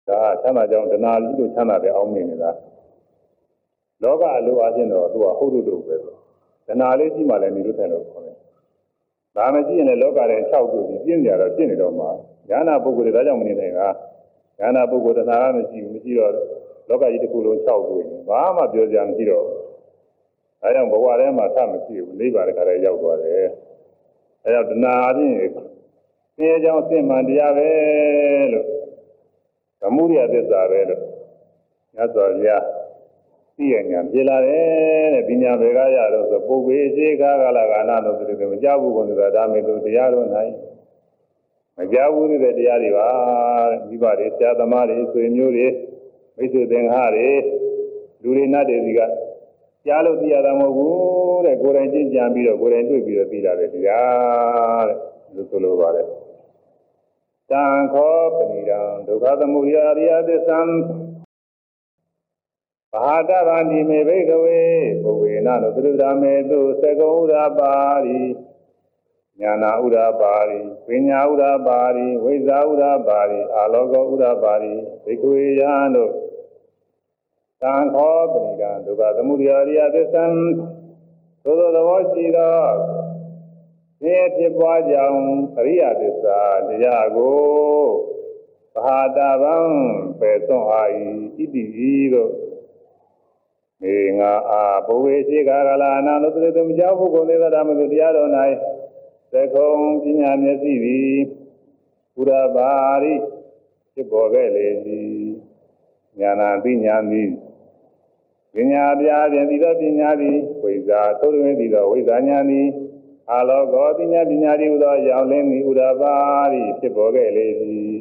ဒါချမ်းသာကြောင်းတဏှာကြီးတို့ချမ်းသာတဲ့အောင်းနေနေတာလောကအလိုအားဖြင့်တော့သူကဟုတ်လို့ပဲဆိုတဏှာလေးရှိမှလည်းနေလို့တယ်လို့ခေါ်တယ်ဒါမှရှိရင်လည်းလောကထဲ6တွေ့ပြီးပြင်းကြတော့ပြင်းနေတော့မှဉာဏပုဂ္ဂိုလ်တွေဒါကြောင့်မနေနိုင်တာဉာဏပုဂ္ဂိုလ်တဏှာကမရှိတော့လောကကြီးတစ်ခုလုံး6တွေ့ဘာမှပြောကြမရှိတော့ဒါကြောင့်ဘဝထဲမှာသမရှိဘူးနိဗ္ဗာန်တခါတည်းရောက်သွားတယ်အဲကြောင့်တဏှာအပြင်ဆင်းရဲကြောင်းအစစ်မှန်တရားပဲလို့သမုဒိယသစ္စာပဲလို့ညတ်စွာဘုရားသိရညာပြေလာတယ်တဲ့ပညာဘယ်ကရတော့ဆိုပုဂ္ဂေရှိကားကလာကနာလို့ဆိုတယ်မကြောက်ဘူးကွန်ဆိုတာဒါမေလို့တရားတော်နိုင်မကြောက်ဘူးတဲ့တရားတွေပါမိဘတွေဆရာသမားတွေဆွေမျိုးတွေမိတ်ဆွေသင်္ဃာတွေလူတွေနတ်တွေစီကကြားလို့သိရတာမဟုတ်ဘူးတဲ့ကိုယ်တိုင်ကျင့်ကြံပြီးတော့ကိုယ်တိုင်တွေ့ပြီးတော့သိလာတယ်တရားတဲ့လို့ဆိုလိုပါတယ်တံခောပဏိရံဒုက္ခသမုဒယအရိယသစ္စာဘာတဗန္တိမေဘိကဝေဘုဝေနလို့သရုဒ္ဓမေတုသကုံဥဒ္ဓပါရိညာနာဥဒ္ဓပါရိပညာဥဒ္ဓပါရိဝိဇ္ဇာဥဒ္ဓပါရိအာလောကောဥဒ္ဓပါရိဘိကဝေယံတို့တံခောပဏိရံဒုက္ခသမုဒယအရိယသစ္စာသို့သောသဘောရှိသောဆင်းရဲဖြစ်ပွားကြောင်းအရိယသစ္စာတရားကိုဘာတာဗံပယ်သွန်အာ၏ဣတိဤသို့ေငါအာဘဝေရှိကာကလာအနာလို့သူတို့မကြောက်ဘူးကိုယ်သေးတာမလို့တရားတော်၌သကုံပညာမျက်စိသည်ဘုရားပါရိဖြစ်ပေါ်ခဲ့လေသည်ဉာဏပညာသည်ပညာပြာဖြင့်ဒီသောပညာသည်ဝိဇ္ဇာသို့တွင်ဒီသောဝိဇ္ဇာဉာဏ်သည်အာလောကောပညာသည်ဟူသောရောက်လင်းသည်ဥဒ္ဓပါရိဖြစ်ပေါ်ခဲ့လေသည်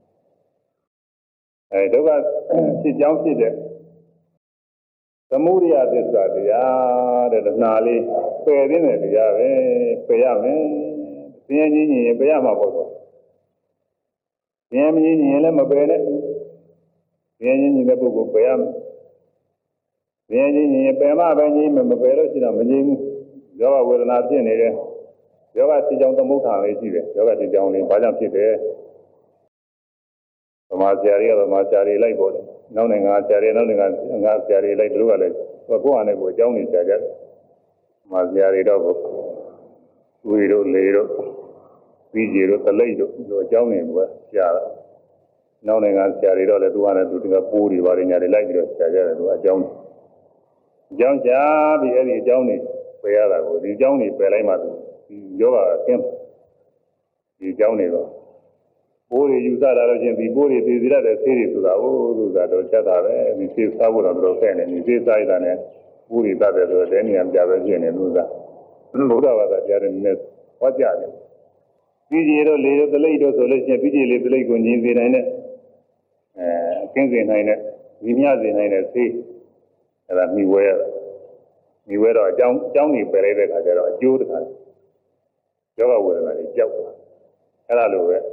ဒုက္ခဖြစ်ကြောင်းဖြစ်တဲ့သမုဒိယသစ္စာတရားတဲ့တဏှာလေးပယ်ရင်းတဲ့တရားပဲပယ်ရမယ်။ဆင်းရဲကြီးရင်ပယ်ရမှာပေါ့ကွာ။ဆင်းရဲမကြီးရင်လည်းမပယ်နဲ့။ဆင်းရဲကြီးတဲ့ပုဂ္ဂိုလ်ပယ်ရမယ်။ဆင်းရဲကြီးရင်ပယ်မှပဲကြီးမပယ်လို့ရှိတော့မကြီးဘူး။ယောဂဝေဒနာဖြစ်နေတယ်။ယောဂဖြစ်ကြောင်းသမုဋ္ဌာန်လေးရှိတယ်။ယောဂဖြစ်ကြောင်းလေးဘာကြောင့်ဖြစ်တယ်။ဗမာဆရာကြီးကဗမာဆရာကြီးလိုက်ပေါ်တယ်။နောက်နိုင်ငံဆရာတွေနောက်နိုင်ငံငါဆရာတွေလိုက်တို့ကလည်းကိုယ့်အနေကိုအကြောင်းနေကြကြ။မာဆရာတွေတော့ဝီတို့လေတို့ပြီးကြီးတို့သလိတ်တို့အကြောင်းနေကရှားတာ။နောက်နိုင်ငံဆရာတွေတော့လည်းသူကလည်းသူကပိုးတွေပါညာတွေလိုက်ပြီးတော့ရှားကြတယ်သူအကြောင်းရှားပြီးအဲ့ဒီအကြောင်းနေပယ်ရတာကိုဒီအကြောင်းနေပယ်လိုက်မှသူယောဂအင်းဒီအကြောင်းနေတော့ပိုးတွေယူဆတာလို့ချင်းဒီပိုးတွေသိစီရတဲ့ဆေးတွေဆိုတာဟုတ်လို့ကတော့ချက်တာပဲဒီဆေးစားဖို့တော့တော်ခဲ့နေဒီဆေးစားရတာနဲ့ပိုးတွေတတ်တယ်ဆိုတော့တဲနေရာပြပဲဖြစ်နေလို့ကဘုရားဘာသာတရားတွေနဲ့ဟောကြားတယ်ပြီးကြီးတို့လေတို့တလိတ်တို့ဆိုလို့ချင်းပြီးကြီးလေတလိတ်ကိုညင်စေနိုင်တဲ့ကင်းစေနိုင်တဲ့ညီမျှစေနိုင်တဲ့ဆေးအဲ့ဒါမိဝဲရမိဝဲတော့အကြောင်းနေပယ်လိုက်တဲ့ခါကျတော့အကျိုးတခါယောဂဝေဒနာတွေကြောက်တာအဲ့ဒါလိုပဲ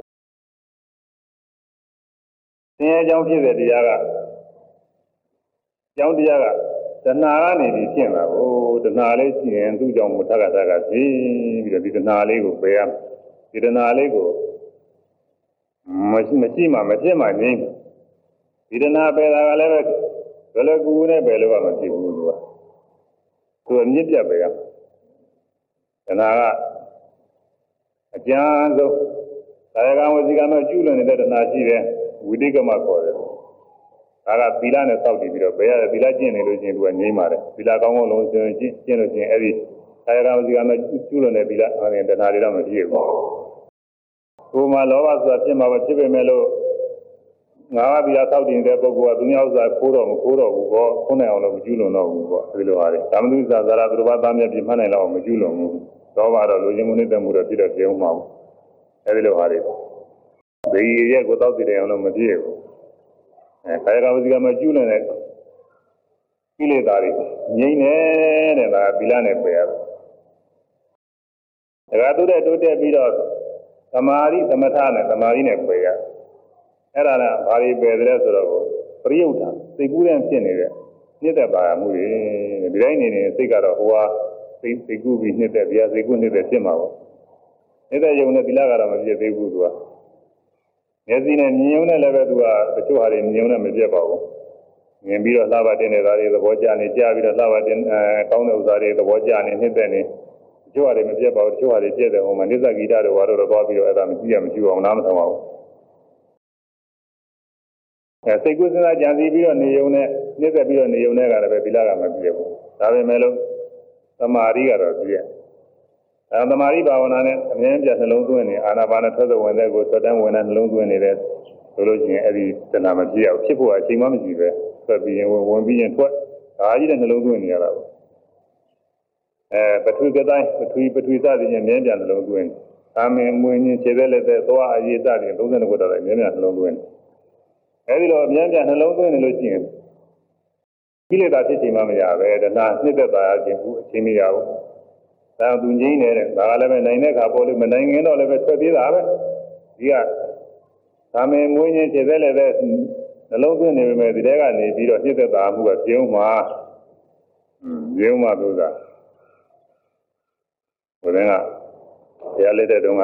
ဆင်းရဲကြောင်းဖြစ်တဲ့တရားကကြောင်းတရားကတဏှာကနေပြီးဖြစ်လာကိုတဏှာလေးရှိရင်သူ့ကြောင့်မထက်ကဖြစ်ပြီးတော့ဒီတဏှာလေးကိုပယ်ရဒီတဏှာလေးကိုမရှိမှမဖြစ်မှငြိမ်းဒီတဏှာပယ်တာကလည်းပဲဘယ်လိုကူနဲ့ပယ်လို့မှမဖြစ်ဘူးသူကအမြင့်ပြတ်ပယ်ရတဏှာကအကျဉ်းဆုံးကာယကံဝစီကံတော့ကျူးလွန်နေတဲ့တဏှာရှိတယ်ဝိတိကမခေါ်တယ်ဒါကသီလနဲ့စောင့်တည်ပြီးတော့ဘယ်ရသီလကျင့်နေလို့ချင်းသူကငြိမ်းပါတယ်သီလကောင်းကောင်းလုံးကျင့်လို့ချင်းအဲ့ဒီကာယကံဝစီကံတော့ကျူးလွန်တဲ့သီလအဲ့ဒီတဏှာတွေတော့မပြည့်ဘူးကိုယ်မှာလောဘဆိုတာဖြစ်မှာပဲဖြစ်ပေမဲ့လို့ငါးပါးသီလစောင့်တည်နေတဲ့ပုဂ္ဂိုလ်ကသူများဥစ္စာခိုးတော့မခိုးတော့ဘူးပေါ့ခုနိုင်အောင်လို့မကျူးလွန်တော့ဘူးပေါ့အဲဒီလိုဟာတွေကာမတုဇာဇာရသူတော်ဘာသားမြတ်ပြမှတ်နိုင်တော့မကျူးလွန်ဘူးလောဘတော့လူချင်းမှုနဲ့တမှုတော့ဖြစ်တော့ပြုံးမှာဘူးအဲဒီလိုဟာတွေဘေးရဲ့ကိုတောက်တည်တယ်အောင်လို့မပြည့်ဘူးကာယကဝစီကမကျူးလွန်တဲ့ကိလေသာတွေငြိမ့်နေတဲ့ဒါသီလနဲ့ပယ်ရတယ်ဒါကသူတဲ့တိုးတက်ပြီးတော့သမာဓိသမထနဲ့သမာဓိနဲ့ပယ်ရအဲ့ဒါကဘာတွေပယ်တယ်ဆိုတော့ပရိယုဒ္ဓစိတ်ကူးတဲ့ဖြစ်နေတဲ့နှစ်သက်ပါမှုတွေဒီတိုင်းနေစိတ်ကတော့ဟိုဟာစိတ်ကူးပြီးနှစ်သက်ဗျာစိတ်ကူးနှစ်သက်ဖြစ်မှာပေါ့နှစ်သက်ယုံနဲ့သီလကတော့မပြည့်သေးဘူးသူကမျက်စိနဲ့မြင်ုံနဲ့လည်းပဲသူကတချို့ဟာတွေမြင်ုံနဲ့မပြတ်ပါဘူးမြင်ပြီးတော့လှပတင်နေတာတွေသဘောကျနေကြားပြီးတော့လှပတင်ကောင်းတဲ့ဥစ္စာတွေသဘောကျနေနှစ်သက်နေတချို့ဟာတွေမပြတ်ပါဘူးတချို့ဟာတွေပြတ်တယ်ဟိုမှာနိစ္စဂီတတွေဘာလို့တော့သွားပြီးတော့အဲ့ဒါမကြည့်ရမကြည့်အောင်နားမထောင်ပါဘူးစိတ်ကူးစဉ်းစားကြံစည်ပြီးတော့နေုံနဲ့နှစ်သက်ပြီးတော့နေုံနဲ့ကလည်းပဲသီလကမပြည့်ဘူးဒါပေမဲ့လို့သမာဓိကတော့ပြည့်သမာဓိဘာဝနာနဲ့အမြဲတမ်းနှလုံးသွင်းနေအာနာပါနထွက်တဲ့ဝင်တဲ့ကိုသက်တမ်းဝင်တဲ့နှလုံးသွင်းနေတဲ့ဆိုလို့ရှိရင်အဲ့ဒီသနာမပြည့်အောင်ဖြစ်ဖို့အချိန်မှမရှိပဲထွက်ပြီးရင်ဝင်ပြီးရင်ထွက်ဒါကြီးတဲ့နှလုံးသွင်းနေရတာပေါ့ပထဝီကတိုင်းပထဝီစသည်ချင်းမြဲပြန်နှလုံးသွင်းအာမင်မွေးခြင်းခြေသက်လက်သက်သွားအရေးစသည်32ခုတော်လည်းမြဲပြန်နှလုံးသွင်းအဲဒီလိုမြဲပြန်နှလုံးသွင်းနေလို့ရှိရင်ကိလေသာဖြစ်ချိန်မှမရပဲတဏှာနှစ်သက်ပါခြင်းဘူးအချိန်မရဘူးဒါသူငြိမ်းနေတဲ့ဒါကလည်းပဲနိုင်တဲ့ခါပေါ်လို့မနိုင်ငင်းတော့လည်းပဲထွက်သေးတာပဲဒီကသာမင်မွေးခြင်းခြေသက်လက်သက်နှလုံးသွင်းနေပေမဲ့ဒီတဲကနေပြီးတော့နှစ်သက်တာမှုကပြုံးမှာသူကဘုရင်ကဘုရားလက်တဲ့တုန်းက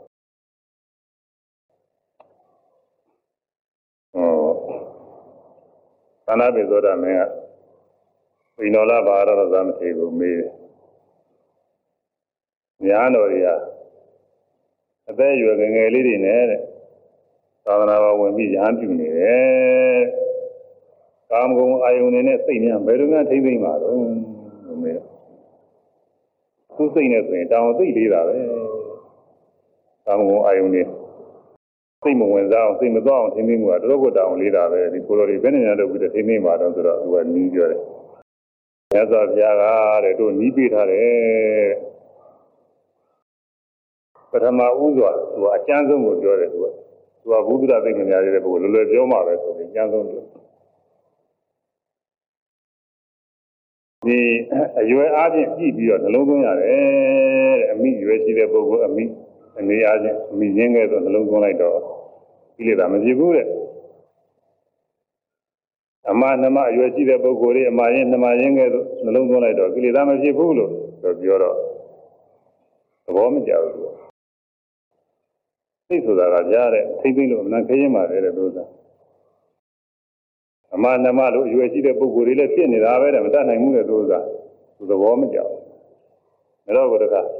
သာနာပိသောတာမင်းကဝိနောလဘာရတော်သမထေကိုမေးတယ်ညာတော်တွေကအသက်အရွယ်ငယ်ငယ်လေးတွေနဲ့တဲ့သာသနာ့ဘဝင်ပြီးရဟန်းပြုနေတယ်ကာမဂုဏ်အာယုန်တွေနဲ့စိတ်များဘယ်လိုများထိမ့်သိမ့်ပါတော့လို့မေးသူစိတ်နဲ့ဆိုရင်တောင်သိလေးတာပဲကာမဂုဏ်အာယုန်တွေစိတ်မဝင်စားအောင်စိတ်မသွားအောင်ထိမ့်သိမ့်မှုကတော်တော်တောင်လေးတာပဲဒီကိုလိုတွေဘယ်နဲ့များတော့ပြီးထိမ့်သိမ့်ပါတော့ဆိုတော့သူကနီးပြောတယ်မြတ်စွာဘုရားကတဲ့တို့နီးပေးထားတယ်ပထမဥစွာသူကအကျဉ်းဆုံးကိုပြောတယ်သူကဘုဒ္ဓသိက္ခာများတဲ့ပုဂ္ဂိုလ်လွယ်လွယ်ပြောမှာပဲဆိုပြီးအကျဉ်းဆုံးပြောဒီအရွယ်အားဖြင့်ကြည့်ပြီးတော့နှလုံးသွင်းရတယ်တဲ့အမိရွယ်ရှိတဲ့ပုဂ္ဂိုလ်အမိအနေအားဖြင့်အမိရင်းခဲ့တော့နှလုံးသွင်းလိုက်တော့ကိလေသာမဖြစ်ဘူးတဲ့အမနှမအရွယ်ရှိတဲ့ပုဂ္ဂိုလ်တွေအမရင်းနှမရင်းခဲ့တော့နှလုံးသွင်းလိုက်တော့ကိလေသာမဖြစ်ဘူးလို့ပြောတော့သဘောမကျဘူးသိဆိုတာကကြားတဲ့သိသိလို့အမှန်ခရင်ပါတယ်တဲ့လို့သာအမနှမလို့အရွယ်ရှိတဲ့ပုဂ္ဂိုလ်တွေလည်းဖြစ်နေတာပဲတဲ့မတတ်နိုင်ဘူးတဲ့လို့သာသူသဘောမကျဘူးဒါတော့ကတည်းက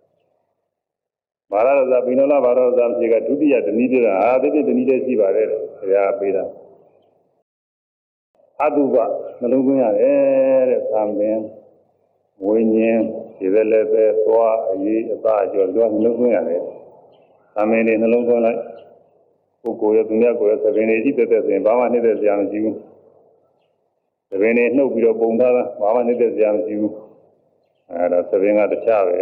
ဘာရဇာပိနောလဘာရဇာပြေကဒုတိယတနည်းပြတာဒီတနည်းလေးရှိပါတယ်တဲ့ဆရာပေးတာအတုပနှလုံးသွင်းရတယ်တဲ့သံပင်ဝိညာဉ်ဒီလည်းပဲသွားအရေးအသားအကျော်လွှမ်းနှလုံးသွင်းရတယ်သံပင်တွေနှလုံးသွင်းလိုက်ပုဂ္ဂိုလ်ရဲ့သူများကိုယ်ရဲ့သပင်တွေကြည့်တဲ့ဆိုရင်ဘာမှနှိမ့်တဲ့စရာမရှိဘူးသပင်တွေနှုတ်ပြီးတော့ပုံထားတာဘာမှနှိမ့်တဲ့စရာမရှိဘူးအဲဒါသပင်ကတခြားပဲ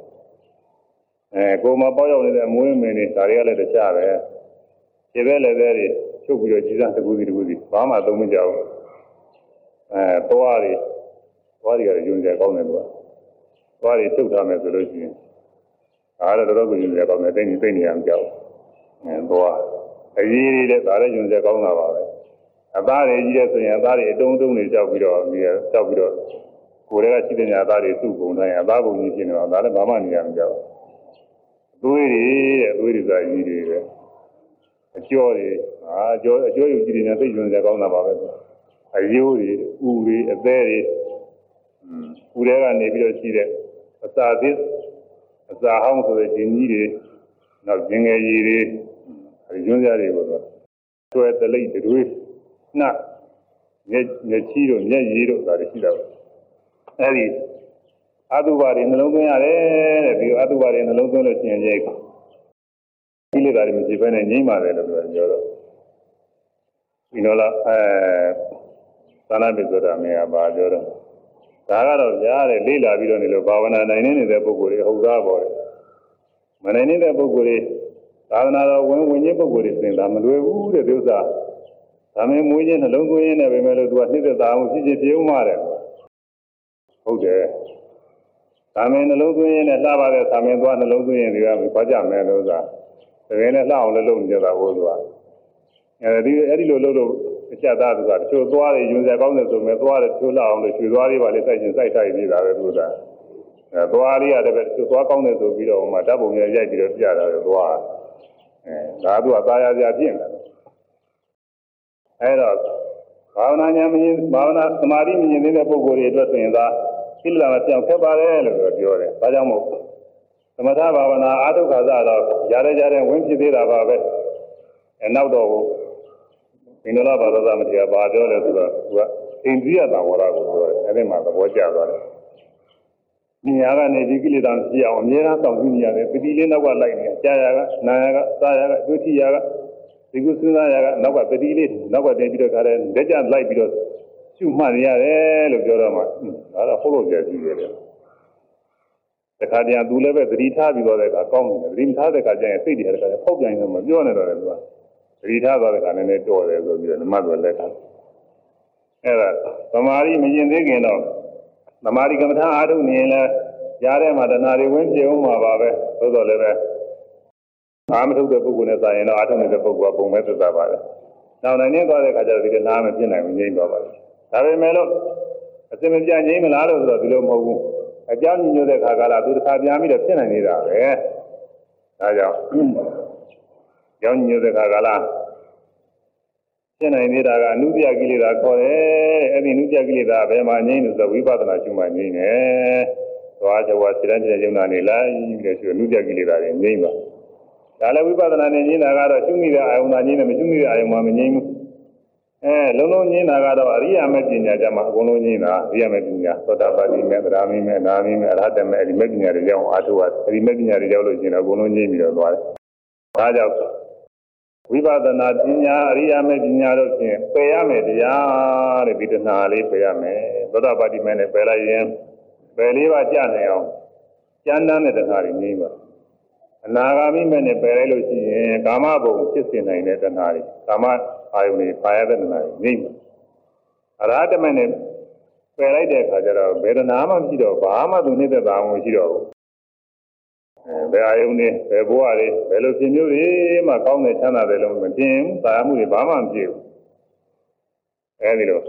ကိုယ်မှာပေါက်ရောက်နေတဲ့အမွေးမင်းတွေဒါတွေကလည်းတခြားပဲခြေပဲလည်းပဲတွေချုပ်ပြီးတော့ကြီးစားတကူစီဘာမှသုံးမကြဘူးသွားတွေကယုံကြကောင်းတယ်လို့သွားတွေထုတ်ထားမယ်ဆိုလို့ရှိရင်အားတော့တော်တော်ကိုယုံကြကောင်းတယ်တိတ်နေရမကြောက်သွားအရေးကြီးတဲ့ဒါလည်းယုံကြကောင်းတာပါပဲအသားတွေကြီးတဲ့ဆိုရင်အသားတွေအတုံးတုံးတွေကြောက်ပြီးတော့ကိုယ်တွေကရှိတဲ့ညာအသားတွေစုပုံတိုင်းအသားပုံကြီးဖြစ်နေတော့ဒါလည်းဘာမှနေရမကြောက်သွေးတွေဆိုတာကြီးတွေပဲအကျော်တွေအကျော်ယူကြည့်နေသိယုံကြကောင်းတာပါပဲအယိုးတွေဥတွေအသေးတွေဥတွေကနေပြီးတော့ရှိတဲ့အစာသစ်အစာဟောင်းဆိုတဲ့ဂျင်းကြီးတွေနောက်ဂျင်းငယ်ကြီးတွေအဲဒီကျွန်းစားတွေကိုတော့ဆွဲတလိပ်တွေနှက်မျက်ချီတို့မျက်ရည်တို့ဒါတွေရှိတာပဲအဲဒီအတုပါတွေနှလုံးသွင်းရတယ်တဲ့ပြီးတော့အတုပါတွေနှလုံးသွင်းလို့ရှိရင်ကိလေသာတွေမရှိဘဲနဲ့ငြိမ့်ပါတယ်လို့ပြောတော့ဒီတော့လားသာနာပိဆိုတာမင်းကဘာပြောတော့ဒါကတော့ကြားတယ်လေ့လာပြီးတော့နေလို့ဘာဝနာနိုင်နေတဲ့ပုဂ္ဂိုလ်တွေဟုတ်သားပေါ်တယ်မနိုင်နေတဲ့ပုဂ္ဂိုလ်တွေသာသနာတော်ဝင်ချင်းပုဂ္ဂိုလ်တွေသင်တာမလွယ်ဘူးတဲ့ဒီဥစ္စာဒါမင်းမွေးခြင်းနှလုံးသွင်းရင်းနဲ့ပဲမဲ့လို့သူကနှိမ့်သက်တာမှုဖြစ်ဖြစ်ပြုံးပါတယ်ဟုတ်တယ်သာမင်းနှလုံးသွင်းရင်းနဲ့လှပါတဲ့သာမင်းသွားနှလုံးသွင်းရင်ဒီကဘာကြမယ်လို့ဆိုတာတကယ်နဲ့လှအောင်လည်းလုပ်နေကြတာဘို့သူကအဲ့ဒီလိုလုပ်လို့အချက်သားသူကတချို့သွားတယ်ယွန်စရာကောင်းတယ်ဆိုမဲ့သွားတယ်တချို့လှအောင်လို့ရွှေသွားလေးပါလေစိုက်ချင်းစိုက်ထားနေတာပဲသူကသွားလေးရတယ်ပဲတချို့သွားကောင်းတယ်ဆိုပြီးတော့ဟိုမှာဓာတ်ပုံရရိုက်ပြီးတော့ပြတာပဲသွားဒါသူကသာယာစရာဖြစ်နေတယ်အဲ့တော့ဘာဝနာဉာဏ်မင်းဘာဝနာသမာဓိမြင်နေတဲ့ပုဂ္ဂိုလ်တွေအတွက်ဆိုရင်သာကိလေသာမပြောင်းခက်ပါတယ်လို့ပြောတယ်ဒါကြောင့်မို့သမထဘာဝနာအာထုခါသတော့ရတဲ့ဝင်ဖြစ်သေးတာပါပဲနောက်တော့ဘင်္ဂလာဘာသာမတရားဘာပြောလဲဆိုတော့သူကအိန္ဒိယတံဝရကိုပြောတယ်အဲ့ဒီမှာသဘောကျသွားတယ်ဉာဏ်ကနေဒီကိလေသာမရှိအောင်အမြဲတမ်းစောင့်ကြည့်နေရတယ်ပတိလေးနောက်ကလိုက်နေကြာရကနာရကသာရကဒုတိယကဒီကုသနာရကနောက်ကပတိလေးနောက်ကတင်ပြီးတော့ခါတဲ့လက်ကျလိုက်ပြီးတော့ရှုမှတ်ရတယ်လို့ပြောတော့မှဒါတော့ဟုတ်လို့ကြာကြည့်ရတယ်တခါတည်းသူလည်းပဲသတိထားပြီးတော့တဲ့အခါကောင်းတယ်သတိမထားတဲ့အခါကျရင်စိတ်တွေတခါတည်းဖောက်ပြန်နေတော့မပြောနဲ့တော့တယ်သူကသတိထားသွားတဲ့အခါလည်းတော်တယ်ဆိုပြီးတော့ဓမ္မတော်လက်ခံအဲ့ဒါသမာဓိမရင်သေးခင်တော့သမာဓိကမ္မထာအားထုတ်နေရင်လည်းရားထဲမှာတဏှာတွေဝင်ပြေအောင်မှာပါပဲသို့တော်လည်းပဲအာမထုတ်တဲ့ပုဂ္ဂိုလ်နဲ့စာရင်တော့အားထုတ်နေတဲ့ပုဂ္ဂိုလ်ကပုံမဲ့သက်သာပါတယ်နောက်နိုင်နေသွားတဲ့အခါကျတော့ဒီတဏှာမဖြစ်နိုင်ဘူးငြိမ့်သွားပါတယ်ဒါပေမဲ့လို့အစင်မပြငြိမ့်မလားလို့ဆိုတော့ဒီလိုမဟုတ်ဘူးအကြောင်းညွှန်တဲ့ခါကလာသူတစ်ခါပြန်ပြီးတော့ဖြစ်နိုင်နေတာပဲဒါကြောင့်ကြောင်းညွှန်တဲ့ခါကလာဖြစ်နိုင်နေတာကအနုတ္တယကိလေသာခေါ်တယ်အဲ့ဒီအနုတ္တယကိလေသာဘယ်မှာငြိမ့်လို့ဆိုဝိပဿနာရှုမှငြိမ့်တယ်သွားကြဝါစိတ္တတဲ့ယုံနာနေလိုက်ပြီးတော့ရှုအနုတ္တယကိလေသာတွေငြိမ့်ပါဒါလည်းဝိပဿနာနဲ့ငြိမ့်တာကတော့ရှုမိတဲ့အာယုံသာငြိမ့်တယ်မရှုမိတဲ့အာယုံမှာမငြိမ့်ဘူးလုံးလုံးငြိမ့်တာကတော့အရိယာမေပညာကြမှာအကုန်လုံးငြိမ့်တာအရိယာမေပညာသောတာပတိမေသရမိမေနာမိမေအရဟတမေအဲ့ဒီမေပညာတွေကြောင့်အာထုဝါအဲ့ဒီမေပညာတွေကြောင့်လို့ရှိရင်အကုန်လုံးငြိမ့်ပြီးတော့သွားတယ်ဒါကြောင့်ဝိပဿနာပညာအရိယာမေပညာတို့ဖြင့်ပယ်ရမယ်တရားတဲ့ဒီတဏှာလေးပယ်ရမယ်သောတာပတိမေနဲ့ပယ်လိုက်ရင်ပယ်လေးပါးကြနိုင်အောင်ကျမ်းတမ်းတဲ့တဏှာတွေငြိမ့်ပါအနာဂါမိမေနဲ့ပယ်လိုက်လို့ရှိရင်ကာမဘုံဖြစ်စေနိုင်တဲ့တဏှာတွေကာမအာယုန်တွေပါရတဲ့တဏှာတွေငြိမ့်ပါအရဟတမေနဲ့ပယ်လိုက်တဲ့အခါကျတော့ဗေဒနာမှမရှိတော့ဘာမှသူနှိမ့်သက်တာမှမရှိတော့ဘူးဘယ်အာယုန်တွေဘယ်ဘဝတွေဘယ်လိုဖြစ်မျိုးတွေမှကောင်းတဲ့ချမ်းသာတယ်လို့မတင်ဘူးသာယာမှုတွေဘာမှမဖြစ်ဘူးအဲဒီလို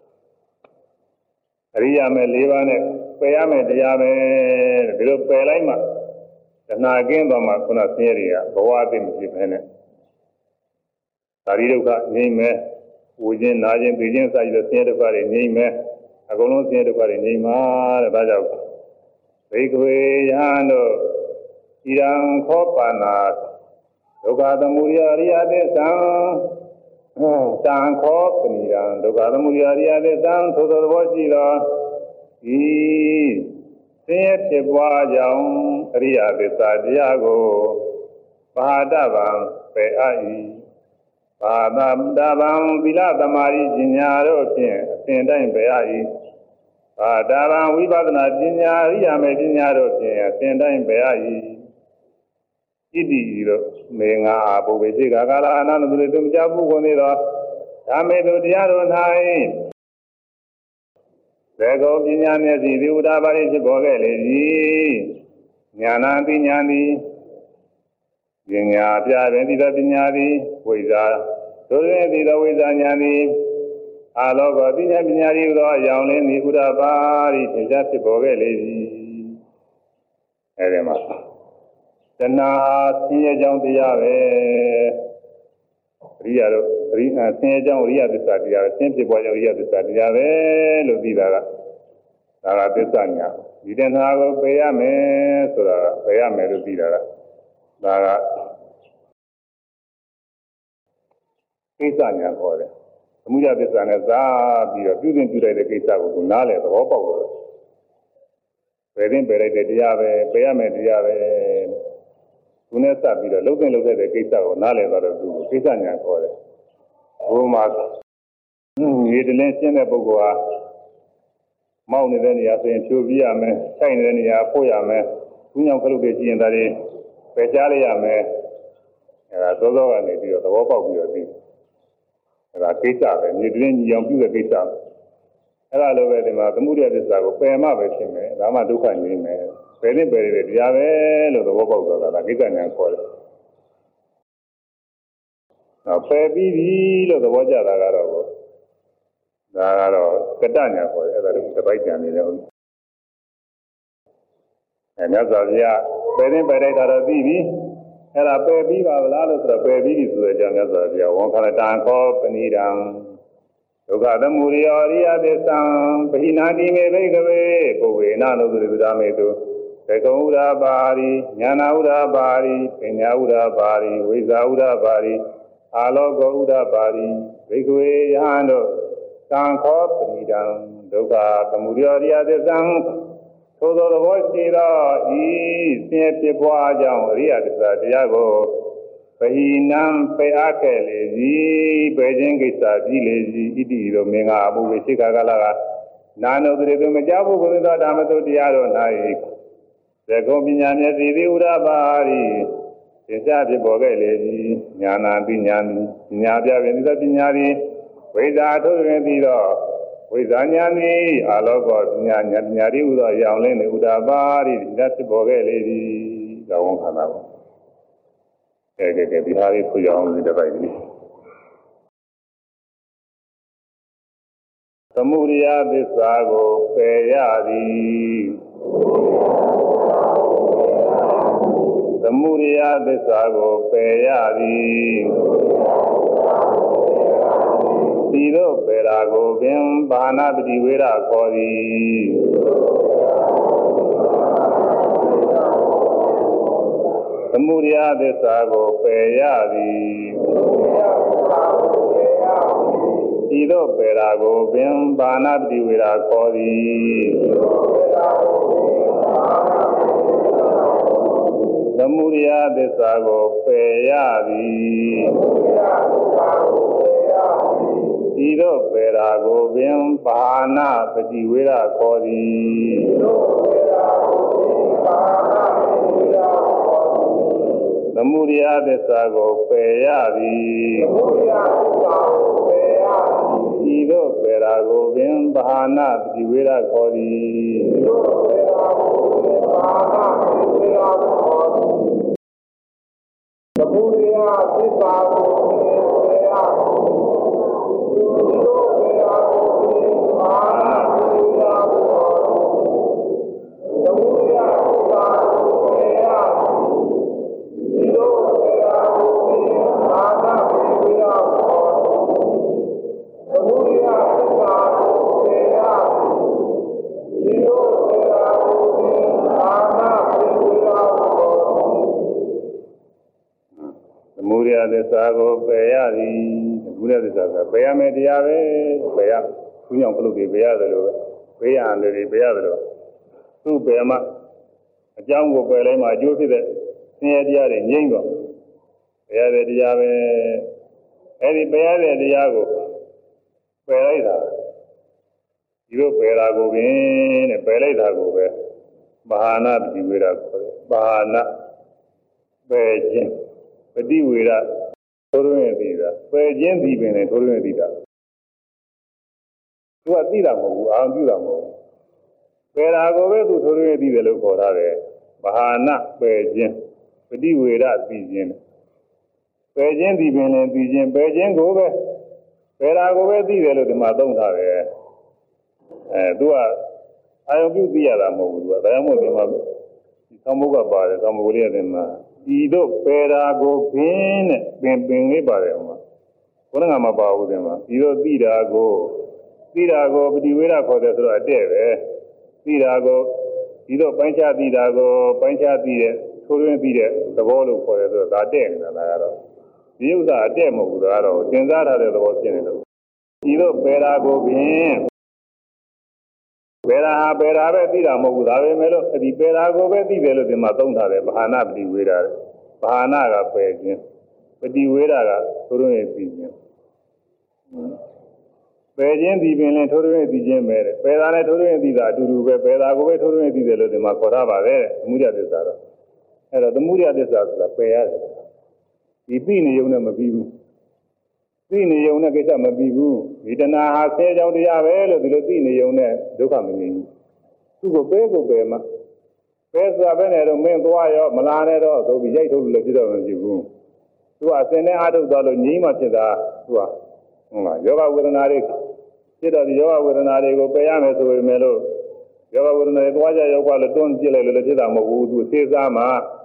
အရိယာမေ၄ပါးနဲ့ပယ်ရမယ်တရားပဲဒီလိုပယ်လိုက်မှတဏှာကင်းသွားမှခုနဆင်းရဲတွေကဘဝအသိမဖြစ်ဘဲနဲ့သာရိဒုက္ခငြိမ့်မယ်ဝူခြင်းနာခြင်းသိခြင်းစသဖြင့်ဆင်းရဲဒုက္ခတွေငြိမ့်မယ်အကုန်လုံးဆင်းရဲဒုက္ခတွေငြိမ့်ပါတဲ့ဒါကြောင့်ဘိက္ခဝေယံတို့ဣရံခောပါဏာဒုက္ခသမုဒယအရိယသစ္စာတံခောပဏိရံဒုက္ခသမုဒယအရိယသစ္စာသို့သောသဘောရှိသောဤဆင်းရဲဖြစ်ပွားကြောင်းအရိယသစ္စာတရားကိုဘာဒဗံပယ်အပ်၏ဘာဒဗံသီလသမာဓိပညာတို့ဖြင့်အစဉ်တိုင်းပယ်အပ်၏ဘာဒဗံဝိပဿနာပညာအရိယာမေပညာတို့ဖြင့်အစဉ်တိုင်းပယ်အပ်၏ဣတိတို့မေငါပုဗ္ဗေစေကာကာလအနန္တတုတုမကြပုဂ္ဂိုလ်နေသောဓမ္မေတို့တရားတို့၌သေကောပညာမျက်စိဒီဥဒါပါရိဖြစ်ပေါ်ခဲ့လေသည်ဉာဏပညာသည်ပညာပြတဲ့ဒီသောပညာသည်ဝိဇ္ဇာတို့တွင်ဒီသောဝိဇ္ဇာဉာဏ်သည်အာလောကပညာသည်သောအယောင်လင်းသည်ဥဒါပါရိသင်္ချာဖြစ်ပေါ်ခဲ့လေသည်အဲဒီမှာတဏှာဆင်းရဲကြောင်းတရားပဲအရိယာတို့အရိယာဆင်းရဲကြောင်းအရိယာသစ္စာတရားပဲဆင်းဖြစ်ပေါ်ကြောင်းအရိယာသစ္စာတရားပဲလို့သိတာကဒါကသစ္စာညာဒီတဏှာကိုပယ်ရမယ်ဆိုတာပယ်ရမယ်လို့သိတာကဒါကကိစ္စညာခေါ်တယ်အမှုရသစ္စာနဲ့သာပြီးတော့ပြုသင်ပြုလိုက်တဲ့ကိစ္စကိုသူနားလည်သဘောပေါက်လို့ပယ်သင်ပယ်လိုက်တဲ့တရားပဲပယ်ရမယ်တရားပဲသူနဲ့စပ်ပြီးတော့လှုပ်သင်လှုပ်တဲ့ကိစ္စကိုနားလည်သွားတော့သူကိစ္စညာခေါ်တယ်ဘုမှာရေတလင်းရှင်းတဲ့ပုဂ္ဂိုလ်ဟာမောက်နေတဲ့နေရာဆိုရင်ဖြိုပြရမယ်ထိုက်နေတဲ့နေရာပို့ရမယ်သူညောင်ခလုတ်တွေကြည့်ရင်ဒါတွေပယ်ချလိုက်ရမယ်အဲဒါသောသောကနေပြီးတော့သဘောပေါက်ပြီးတော့ပြီးအဲဒါကိစ္စပဲမြေတွင်းညီအောင်ပြုတဲ့ကိစ္စအဲဒါလိုပဲဒီမှာသမုဒယသစ္စာကိုပယ်မှပဲဖြစ်မယ်ဒါမှဒုက္ခငြိမ်းမယ်ပယ်တဲ့ပယ်တဲ့တရားပဲလို့သဘောပေါက်သွားတာဒါကိစ္စညာခေါ်တယ်ပယ်ပြီးပြီလို့သဘောကျတာကတော့ဒါကတော့ကတ္တညာခေါ်တယ်အဲ့ဒါလည်းတစ်ပိုက်ကြံနေတယ်မြတ်စွာဘုရားပယ်တဲ့ပယ်တဲ့ကတော့ပြီးပြီအဲ့ဒါပယ်ပြီးပါလားလို့ဆိုတော့ပယ်ပြီးပြီဆိုတဲ့အကြောင်းများဆိုတော့ဝန်ခရတံခောပဏိတံဒုက္ခသမုဒယအရိယသစ္စာပဟိနာတိမေဘိကဝေပုဝေနလို့ဆိုတဲ့မေတုသေကုံဥဒ္ဓပါရိဉာဏဥဒ္ဓပါရိပညာဥဒ္ဓပါရိဝိဇာဥဒ္ဓပါရိအာလောကဥဒ္ဓပါရိဘိကဝေယဟန်တို့သံခောပဏိတံဒုက္ခသမုဒယအရိယသစ္စာသို့သောသဘောရှိသောဤဆင်းရဲဖြစ်ပွားကြောင်းအရိယသစ္စာတရားကိုပဟိနံပေအပ်ခဲ့လေစီပေခြင်းကိစ္စပြီးလေစီဣတိတို့မင်္ဂအမှုဝိသိကကလာကနာနုတရေသူမကြောက်ဘူးဘုရားဓမ္မတုတရားတို့၌သကုံပညာမျက်စိသည်ဥဒ္ဓပါရိသစ္စာဖြစ်ပေါ်ခဲ့လေစီညာနာပညာပညာပြပင်သစ္စာပညာသည်ဝိဇာထုတ်တွင်ပြီးတော့ဝိဇာညာသည်အာလောကပညာဉာဏ်ပညာသည်ဟူသောရောင်လင်းတဲ့ဥဒ္ဓပါရိသစ္စာဖြစ်ပေါ်ခဲ့လေစီဒါဝန်ခန္ဓာပေါ့ကဲဒီဟာလေးဆိုရအောင်ဒီတစ်ပိုက်လေးသမုဒယသစ္စာကိုပယ်ရသည်သမုဒယသစ္စာကိုပယ်ရသည်ဒီတို့ပယ်တာကိုပင်ဘာနာပတိဝေရခေါ်သည်သမုဒယသစ္စာကိုပယ်ရသည်ဤသို့ပယ်တာကိုပင်ဘာနာပတိဝေရခေါ်သည်သမုဒယသစ္စာကိုပယ်ရသည်ဤသို့ပယ်တာကိုပင်ဘာနာပတိဝေရခေါ်သည်သမုဒယသစ္စာကိုပယ်ရသည်ဤသို့ပယ်တာကိုပင်ဘာနာပတိဝေရခေါ်သည်သမုဒယသစ္စာကိုပယ်ရသည်ဤသို့ပယ်တာကိုပင်ဘာနာပတိဝေရခေါ်သည်သမုဒယသစ္စာကိုပယ်ရသည်ဤသို့ပယ်တာကိုပင်ဘာနာပတိဝေရခေါ်သည်သမုဒယသစ္စာကိုပယ်ရသည်ဤသို့ပယ်တာကိုပင်ဘာနာပတိဝေရခေါ်သည်သမုဒယသစ္စာကိုပယ်ရသည်သမုဒယသစ္စာကပယ်ရမယ်တရားပဲပယ်ရဘုညောင်ပြုတ်တွေပယ်ရတယ်လို့ပဲပယ်ရံတွေပယ်ရတယ်လို့သူ့ပယ်မှာအကြောင်းကိုပယ်လိုက်မှအကျိုးဖြစ်တဲ့ဆင်းရဲတရားတွေငြိမ့်တော့ပယ်ရတဲ့တရားပဲအဲဒီပယ်ရတဲ့တရားကိုပယ်လိုက်တာဒီလိုပယ်တာကိုပင်တဲ့ပယ်လိုက်တာကိုပဲဘာနာပတိဝေရခေါ်တယ်ဘာနာပယ်ခြင်းပတိဝေရထိုးရင်းသိတာပယ်ခြင်းဒီပင်နဲ့ထိုးရင်းသိတာသူကသိတာမဟုတ်ဘူးအာရုံပြုတာမဟုတ်ဘူးပယ်တာကိုပဲသူထိုးရင်းသိတယ်လို့ခေါ်ထားတယ်ဘာနာပယ်ခြင်းပတိဝေရသိခြင်းပယ်ခြင်းဒီပင်နဲ့သိခြင်းပယ်ခြင်းကိုပဲပယ်တာကိုပဲသိတယ်လို့ဒီမှာသုံးထားတယ်သူကအာရုံပြုသိရတာမဟုတ်ဘူးသူကဒါကြောင့်မို့ဒီမှာသံဃာကပါတယ်သံဃာလေးရတယ်မှာဒီတော့ပယ်တာကိုပင်နဲ့ပင်လေးပါတယ်ဟိုမှာဘုရားကမပါဘူးဒီမှာဒီတော့သိတာကိုပတိဝေရခေါ်တယ်ဆိုတော့အတဲ့ပဲသိတာကိုဒီတော့ပိုင်းခြားသိတာကိုပိုင်းခြားသိတဲ့ထိုးရင်းသိတဲ့သဘောလို့ခေါ်တယ်ဆိုတော့ဒါတဲ့နေတာလားကတော့ဒီဥစ္စာအတဲ့မဟုတ်ဘူးဒါကတော့သင်စားထားတဲ့သဘောဖြစ်နေလို့ဒီတော့ပယ်တာကိုပင်ပယ်တာပဲသိတာမဟုတ်ဘူးဒါပဲမဲ့လို့ဒီပယ်တာကိုပဲသိတယ်လို့ဒီမှာသုံးထားတယ်ဘာနာပတိဝေရဘာနာကပယ်ခြင်းပတိဝေရကထိုးရင်းသိခြင်းပယ်ခြင်းဒီပင်လည်းထိုးထွင်းသိခြင်းပဲတဲ့ပယ်တာနဲ့ထိုးထွင်းသိတာအတူတူပဲပယ်တာကိုပဲထိုးထွင်းသိတယ်လို့ဒီမှာခေါ်ထားပါတယ်သမုဒယသစ္စာတော့အဲ့တော့သမုဒယသစ္စာဆိုတာပယ်ရတယ်ဒီသိနေုံနဲ့မပြီးဘူးသိနေုံနဲ့ကိစ္စမပြီးဘူးဒီတဏှာဟာဆဲကြောင်းတရားပဲလို့ဒီလိုသိနေုံနဲ့ဒုက္ခမမြင်ဘူးသူ့ကိုပယ်မှာပယ်ဆိုတာပဲနဲ့တော့မင်းသွားရောမလာနဲ့တော့ဆိုပြီးရိုက်ထုတ်လို့လည်းပြတော့မဖြစ်ဘူးသူကအစင်နဲ့အားထုတ်သွားလို့ငြိမ်းမှဖြစ်တာသူကဟုတ်လားယောဂဝေဒနာတွေဖြစ်တော့ဒီယောဂဝေဒနာတွေကိုပယ်ရမယ်ဆိုပေမဲ့လို့ယောဂဝေဒနာတွေသွားကြရောက်သွားလို့တွန်းပြစ်လိုက်လို့လည်းဖြစ်တာမဟုတ်ဘူးသူစေစားမှာ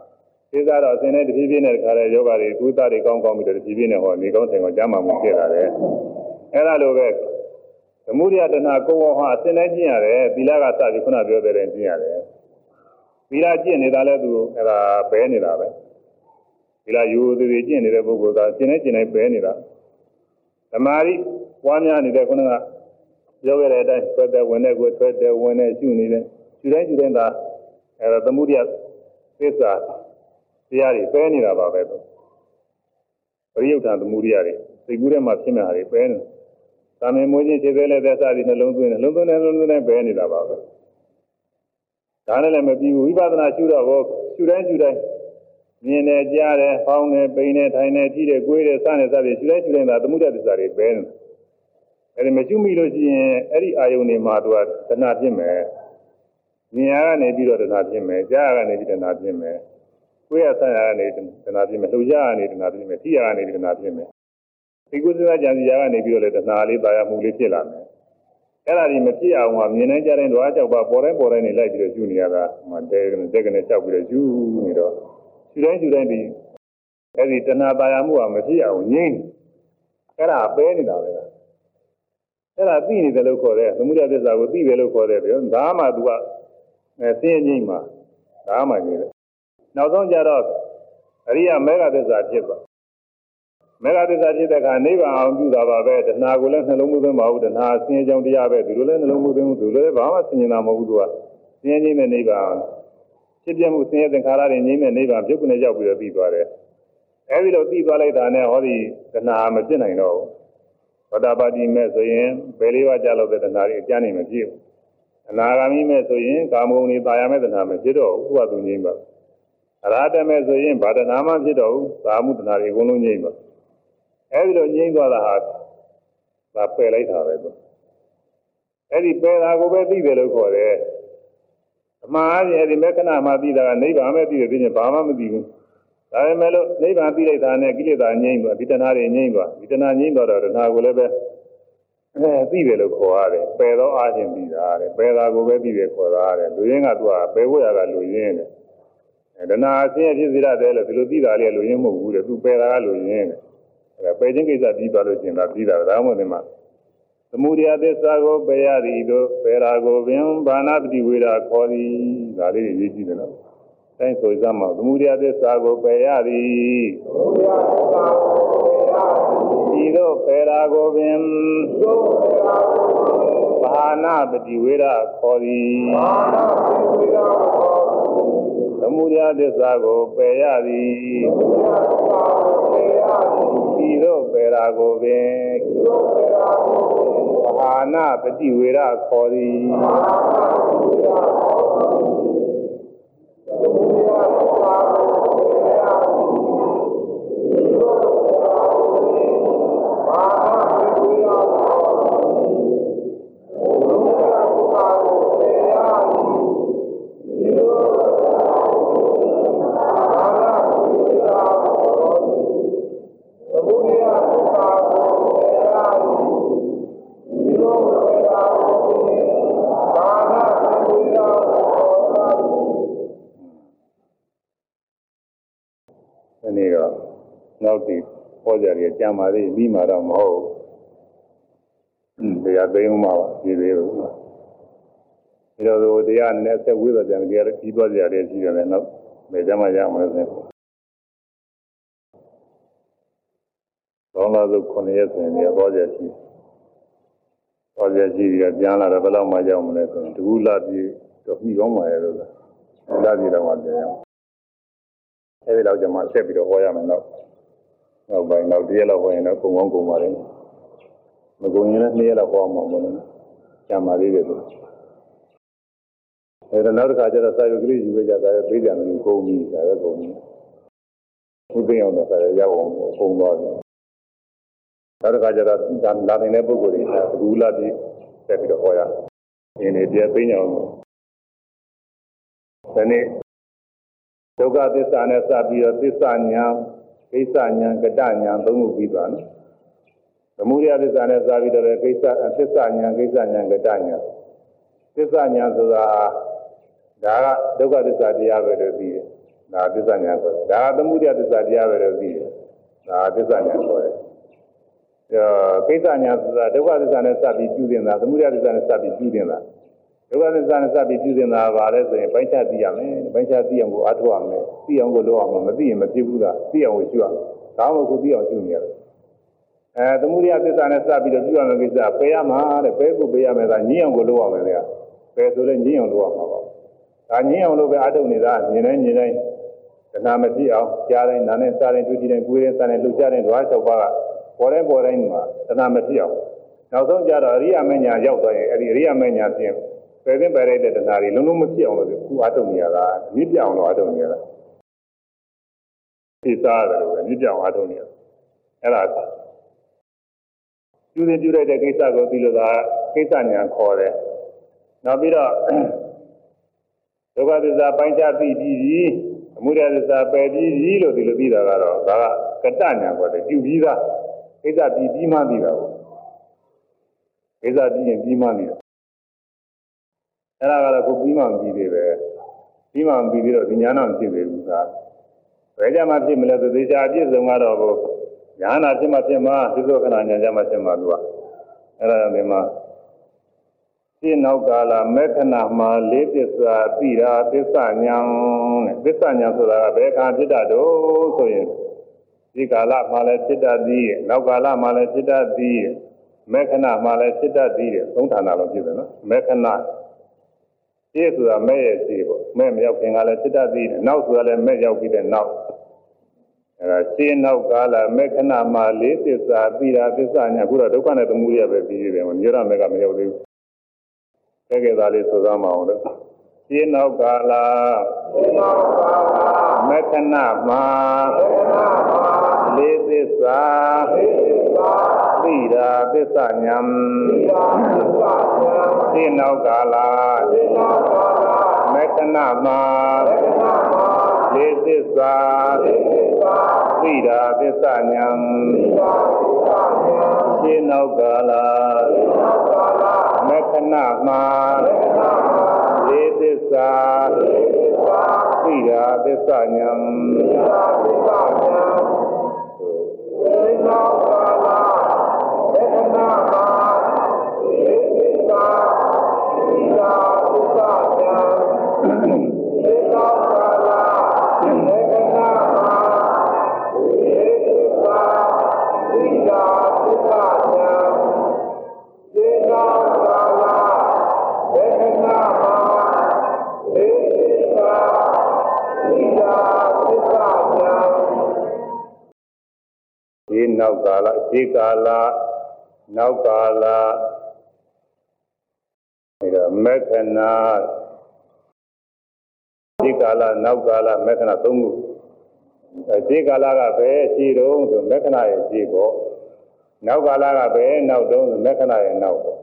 သေစားတော့အစဉ်နဲ့တဖြည်းဖြည်းနဲ့တခါလေယောဂတွေသွေးသားတွေကောင်းကောင်းပြီးတော့တဖြည်းဖြည်းနဲ့ဟောနေကောင်းဆိုင်ကောင်းကျမ်းမာမှုဖြစ်လာတယ်အဲ့ဒါလိုပဲသမုဒိယတဏှာကိုယ်ဝဟာအစဉ်နဲ့ကျင့်ရတယ်သီလကစပြီးခုနပြောတဲ့ကျင့်ရတယ်သီလကျင့်နေတာလဲသူအဲ့ဒါပဲနေတာပဲသီလယူသေးကျင့်နေတဲ့ပုဂ္ဂိုလ်ကကျင့်နေကျင့်နေပဲနေတာသမာဓိပွားများနေတဲ့ခုနကပြောခဲ့တဲ့အတိုင်းဆွတ်တဲ့ဝင်တဲ့ကိုထွက်တဲ့ဝင်တဲ့ရှုနေတယ်ရှုတိုင်းသာအဲ့ဒါသမုဒိယသစ္စာတရားတွေပဲနေတာပါပဲပရိယုဒ္ဓသမုဒိယတွေစိတ်ကူးထဲမှာဖြစ်နေတာတွေပဲနေသာမင်မွေးခြင်းခြေသေးလက်သက်စသည်နှလုံးသွင်းတယ်လုံးသွင်းတယ်ပဲနေတာပါပဲဒါနဲ့လည်းမပြီးဘူးဝိပဿနာရှုတော့ဘောရှုတိုင်းမြင်တယ်ကြားတယ်ဟောင်းတယ်ပိန်တယ်ထိုင်တယ်ကြည့်တယ်ကိုယ်တယ်စတယ်စသည်ရှုတိုင်းသာသမုဒိယသစ္စာတွေပဲနေအဲဒီမရှုမိလို့ရှိရင်အဲ့ဒီအာယုန်တွေမှာသူကတဏှာဖြစ်မယ်မြင်ရကနေပြီးတော့တဏှာဖြစ်မယ်ကြားရကနေပြီးတဏှာဖြစ်မယ်ကိုယ်ရဆန်းရကနေတဏှာဖြစ်မယ်လှုပ်ရှားရကနေတဏှာဖြစ်မယ်ထိရကနေတဏှာဖြစ်မယ်ဒီကုသလကြံစီရကနေပြီးတော့လေတဏှာလေးပါရမှုလေးဖြစ်လာမယ်အဲ့ဒါဒီမဖြစ်အောင်ကမြင်နိုင်ကြတဲ့ဓဝါကြောက်ပါပေါ်တိုင်းနေလိုက်ပြီးတော့ယူနေရတာမှတဲကနေလျှောက်ပြီးတော့ယူနေတော့ယူတိုင်းဒီအဲ့ဒီတဏှာပါရမှုကမဖြစ်အောင်ငြိမ်းအဲ့ဒါပဲနေတာပဲအဲ့ဒါသိနေတယ်လို့ခေါ်တယ်သမုဒယသစ္စာကိုသိတယ်လို့ခေါ်တယ်ပြောဒါမှသူကသိရင်ငြိမ်းမှာဒါမှနေတယ်နောက်ဆုံးကြတော့အရိယမေဃသစ္စာဖြစ်သွားမေဃသစ္စာဖြစ်တဲ့အခါနိဗ္ဗာန်အောင်ပြုတာပါပဲတဏှာကိုလည်းနှလုံးမသွင်းပါဘူးတဏှာဆင်းရဲကြောင်းတရားပဲဒီလိုလည်းနှလုံးမသွင်းဘူးဒီလိုလည်းဘာမှဆင်ញင်တာမဟုတ်ဘူးသူကဆင်းရဲခြင်းနဲ့နိဗ္ဗာန်ဖြစ်ပြမှုဆင်းရဲသင်္ခါရတွေငြိမ်းတဲ့နိဗ္ဗာန်ပြုတ်ကနေရောက်ပြီးတော့ပြီးသွားတယ်အဲဒီလိုပြီးသွားလိုက်တာနဲ့ဟောဒီတဏှာမဖြစ်နိုင်တော့ဘူးဝတ္တပါတိမဲ့ဆိုရင်ဘယ်လေးပါးကြာလို့တဲ့တဏှာတွေအကျဉ်းနေမဖြစ်ဘူးအနာဂါမိမဲ့ဆိုရင်ကာမဂုဏ်တွေตายရမဲ့တဏှာမဖြစ်တော့ဘူးဥပသူငြိမ်းပါအရဟတမဲ့ဆိုရင်ဘာတဏှာမှဖြစ်တော့ဘူးသာမှုတဏှာတွေအကုန်လုံးငြိမ်းပါအဲဒီလိုငြိမ်းသွားတာဟာဒါပယ်လိုက်တာပဲသူအဲဒီပယ်တာကိုပဲသိတယ်လို့ခေါ်တယ်အမှားအပြင်ဒီမေခဏမှသိတာကနိဗ္ဗာန်ပဲသိတယ်သိရင်ဘာမှမသိဘူးဒါပေမဲ့လို့နိဗ္ဗာန်သိလိုက်တာနဲ့ကိလေသာငြိမ်းသွားဒီတဏှာတွေငြိမ်းသွားဒီတဏှာငြိမ်းသွားတော့တဏှာကိုလည်းပဲသိတယ်လို့ခေါ်ရတယ်ပယ်တော့အားချင်းပြီးတာတဲ့ပယ်တာကိုပဲသိတယ်ခေါ်တာတဲ့လူရင်းကသူကပယ်ဖို့ရတာလူရင်းတဲ့တဏှာအချင်းဖြစ်စေရတယ်လို့ဒီလိုသိတာလေလူရင်းမဟုတ်ဘူးတဲ့သူပယ်တာကလူရင်းတဲ့အဲပယ်ခြင်းကိစ္စပြီးသွားလို့ကျင်တာပြီးတာဒါမှမဟုတ်ဒီမှာသမုဒယသစ္စာကိုပယ်ရသည်တို့ပယ်ရာကိုပင်ဘာနာပတိဝေဒခေါ်သည်ဒါလေးရေးကြည့်တယ်နော်တိုင်းဆိုစမ်းမှာသမုဒယသစ္စာကိုပယ်ရသည်ဒီတို့ပယ်ရာကိုပင်ဘာနာပတိဝေဒခေါ်သည်သမုဒယသစ္စာကိုပယ်ရသည်ဒီတို့ပယ်ရာကိုပင်ဘာနာပတိဝေဒခေါ်သည်နောက်ပြီးပေါ်ကြရကြမှာလေးပြီးမှတော့မဟုတ်ဘူးတရားသိမ်းမှာပါဒီသေးလို့ဒီလိုတရားနဲ့ဆက်ဝေးတော့ကြတယ်တရားကြီးသွားကြတယ်ရှိတယ်နောက်ဘယ်ကြမှာရမှာလဲဆိုတော့လာလို့9ရက်ဆိုရင်ဒီပေါ်ကြရှိပေါ်ကြရှိပြီးပြန်လာတော့ဘယ်လောက်မှရောက်မလဲဆိုရင်တကူလာပြီးတော့ပြီးကောင်းပါရဲ့လို့လာပြီးတော့မှပြန်ရအောင်အဲဒီတော့ကျွန်မဆက်ပြီးတော့ဟောရမယ်နောက်ပိုင်းနောက်တရက်လောက်ဟောရင်တော့ကုန်ကောင်းကုန်ပါလိမ့်မကုန်ရင်လည်း2ရက်လောက်ဟောမှာမဟုတ်ဘူးကျန်ပါသေးတယ်လို့အဲဒါနောက်တစ်ခါကျတော့စာရုပ်ကလေးယူခဲ့ကြတာပဲပေးကြတယ်လို့ကုန်ပြီဒါပဲကုန်ပြီဘုသိအောင်တော့စာရုပ်ရောက်အောင်ကုန်သွားတယ်နောက်တစ်ခါကျတော့လာနေတဲ့ပုဂ္ဂိုလ်တွေတကူလာပြီးဆက်ပြီးတော့ဟောရအင်းနေပြပေးညောင်းဒီနေ့ဒုက္ခသစ္စာနဲ့စပြီးတော့သစ္စာညာကိစ္စညာကတညာသုံးခုပြီးပါနော်သမုဒယသစ္စာနဲ့စပြီးတော့ကိစ္စသစ္စာညာကိစ္စညာကတညာသစ္စာညာဆိုတာဒါကဒုက္ခသစ္စာတရားပဲလို့ပြီးတယ်ဒါသစ္စာညာခေါ်တယ်ဒါသမုဒယသစ္စာတရားပဲလို့သိတယ်ဒါသစ္စာညာခေါ်တယ်ကိစ္စညာဆိုတာဒုက္ခသစ္စာနဲ့စပ်ပြီးပြုတင်တာသမုဒယသစ္စာနဲ့စပ်ပြီးပြုတင်တာဒုက္ခသစ္စာနဲ့စပ်ပြီးပြုတင်တာပါလဲဆိုရင်ပိုင်းခြားသိရမယ်ပိုင်းခြားသိအောင်ကိုအားထုတ်ရမယ်သိအောင်ကိုလုပ်အောင်မသိရင်မဖြစ်ဘူးလားသိအောင်ကိုရှင်းရမယ်ဒါမှမဟုတ်သိအောင်ရှင်းနေရတယ်သမုဒယသစ္စာနဲ့စပ်ပြီးတော့ပြုရမယ်ကိစ္စပယ်ရမှာတဲ့ပယ်ဖို့ပယ်ရမယ်ကညင်းအောင်ကိုလုပ်ရမယ်လေပယ်ဆိုလဲညင်းအောင်လုပ်ရမှာပါဒါညင်းအောင်လုပ်ပဲအားထုတ်နေတာမြင်တိုင်းတဏှာမဖြစ်အောင်ကြားတိုင်းနားနဲ့စားတိုင်းတွေ့ကြည့်တိုင်းကိုယ်ရဲ့စားတိုင်းလှုပ်ရှားတိုင်းဓဝါ၆ပါးကပေါ်တိုင်းမှာတဏှာမဖြစ်အောင်နောက်ဆုံးကြတော့အရိယာမဉ္ဇဉ်ရောက်သွားရင်အဲ့ဒီအရိယာမဉ္ဇဉ်ဖြင့်ပယ်သိပယ်ရတဲ့တဏှာတွေလုံးမဖြစ်အောင်လို့ခုအားထုတ်နေရတာမြစ်ပြောင်လို့အားထုတ်နေရတာသိစားတယ်လို့ပဲမြစ်ပြောင်အားထုတ်နေရအဲ့ဒါပြုလိုက်တဲ့ကိစ္စကိုပြီးလို့သာကိစ္စညာခေါ်တယ်နောက်ပြီးတော့ဒုက္ခသစ္စာပိုင်းခြားသိပြီးအမှုရသစ္စာပယ်ပြီးလို့ဒီလိုပြီးတာကတော့ဒါကကတ္တညာခေါ်တယ်ပြုပြီးသားကိစ္စပြီးမှပြီးတာကိုကိစ္စပြီးရင်ပြီးမှပြီးတာအဲ့ဒါကတော့ကိုပြီးမှပြီးသေးပဲပြီးမှပြီးပြီးတော့ဒီညာနာမဖြစ်သေးဘူးကဘယ်ကြမှာဖြစ်မလဲဆိုသေချာအပြည့်စုံကတော့ကိုညာနာဖြစ်မှဖြစ်မှာသစ္စောခဏညာကြမှာဖြစ်မှာသူကအဲ့ဒါဒီမှာရှင်းနောက်ကာလမေခဏမှာလေးသစ္စာသိတာသစ္စာညာတဲ့သစ္စာညာဆိုတာကဘယ်အခါဖြစ်တတ်တော့ဆိုရင်ဒီကာလမှာလည်းဖြစ်တတ်သည်နောက်ကာလမှာလည်းဖြစ်တတ်သည်မေခဏမှာလည်းဖြစ်တတ်သည်တဲ့သုံးဌာနလုံးဖြစ်တယ်နော်မေခဏရှင်းဆိုတာမဲ့ရဲ့ရှင်းပေါ့မဲ့မရောက်ခင်ကလည်းဖြစ်တတ်သည်နောက်ဆိုတာလည်းမဲ့ရောက်ပြီးတဲ့နောက်အဲဒါရှင်းနောက်ကာလမေခဏမှာလေးသစ္စာသိတာသစ္စာညာအခုတော့ဒုက္ခနဲ့သမုဒယပဲပြီးရတယ်နိရောဓမေကမရောက်သေးဘူးတကယ်သားလေးဆိုသားမအောင်လို့ရှင်းနောက်ကာလမေခဏမှာလေးသစ္စာသိတာသစ္စာညာရှင်းနောက်ကာလမေခဏမှာလေးသစ္စာသိတာသစ္စာညာရှင်းနောက်ကာလမေခဏမှာလေးသစ္စာသိတာသစ္စာညာဒီနောက်ကာလဒီကာလနောက်ကာလဒါမေခဏဒီကာလနောက်ကာလမေခဏသုံးခုဒီကာလကပဲရှိတော့ဆိုမေခဏရဲ့ရှိပေါ့နောက်ကာလကပဲနောက်တော့ဆိုမေခဏရဲ့နောက်ပေါ့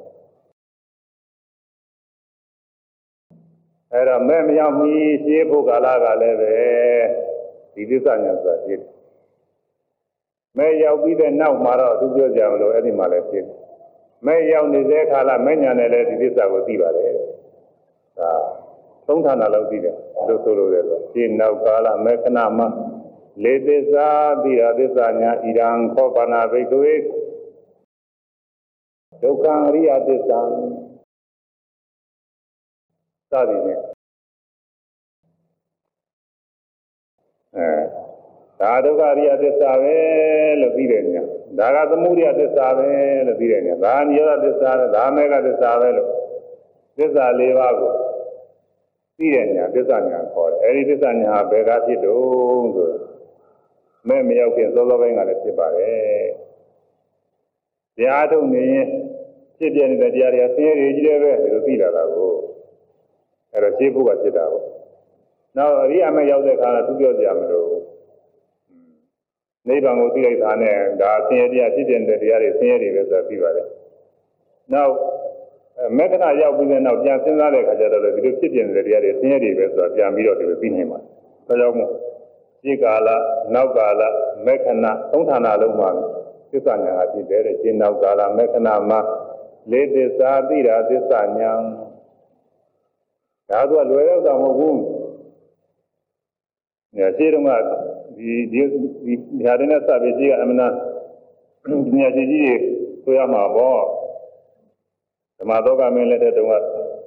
အဲ့တော့မဲ့မရောက်မီရှိဖို့ကာလကလည်းပဲဒီသစ္စာညာဆိုတာရှိတယ်မဲ့ရောက်ပြီးတဲ့နောက်မှာတော့သူပြောကြမလို့အဲ့ဒီမှာလည်းဖြစ်မဲ့ရောက်နေတဲ့ခါလာမဲ့ညာနဲ့လည်းဒီသစ္စာကိုသိပါတယ်ဒါသုံးဌာနလောက်သိတယ်လို့ဆိုလို့ရတယ်ဒီနောက်ကာလမေခဏမှာလေးသစ္စာသိတာသစ္စာညာဣရံခောပါဏဘိက္ခဝေဒုက္ခအရိယသစ္စာစသည်ဖြင့်ဒါဒုက္ခအရိယသစ္စာပဲလို့သိတယ်ညာဒါကသမုဒယသစ္စာပဲလို့သိတယ်ညာဒါနိရောဓသစ္စာဒါမေဃသစ္စာပဲလို့သစ္စာ၄ပါးကိုသိတယ်ညာသစ္စာညာခေါ်တယ်အဲဒီသစ္စာညာဘယ်ကဖြစ်တုံးဆိုမဲ့မရောက်ခင်စောစောပိုင်းကလည်းဖြစ်ပါတယ်တရားထုတ်နေရင်ဖြစ်ပြနေတဲ့တရားတွေကဆင်းရဲကြီးတယ်ပဲလို့သိလာတာကိုအဲတော့ရှင်းဖို့ကဖြစ်တာပေါ့နောက်အရိယာမရောက်တဲ့အခါကသူပြောကြမလို့နိဗ္ဗာန်ကိုသိလိုက်တာနဲ့ဒါဆင်းရဲတရားဖြစ်တဲ့တရားတွေဆင်းရဲတွေပဲဆိုတာသိပါတယ်နောက်မေခဏရောက်ပြီးတဲ့နောက်ပြန်စဉ်းစားတဲ့အခါကျတော့ဒီလိုဖြစ်ပြနေတဲ့တရားတွေဆင်းရဲတွေပဲဆိုတာပြန်ပြီးတော့ဒီလိုသိနေမှာဒါကြောင့်မို့ဒီကာလနောက်ကာလမေခဏသုံးဌာနလုံးမှာသစ္စာညာကဖြစ်တယ်တဲ့ဒီနောက်ကာလမေခဏမှာလေးသစ္စာသိတာသစ္စာညာဒါကလွယ်တော့တာမဟုတ်ဘူးရှင်းတော့ကဒီဟာတွေနဲ့စပြီးရှိကအမနာပညာရှိကြီးတွေဆိုရမှာပေါ့ဓမ္မသောကမင်းလက်ထက်တုန်းက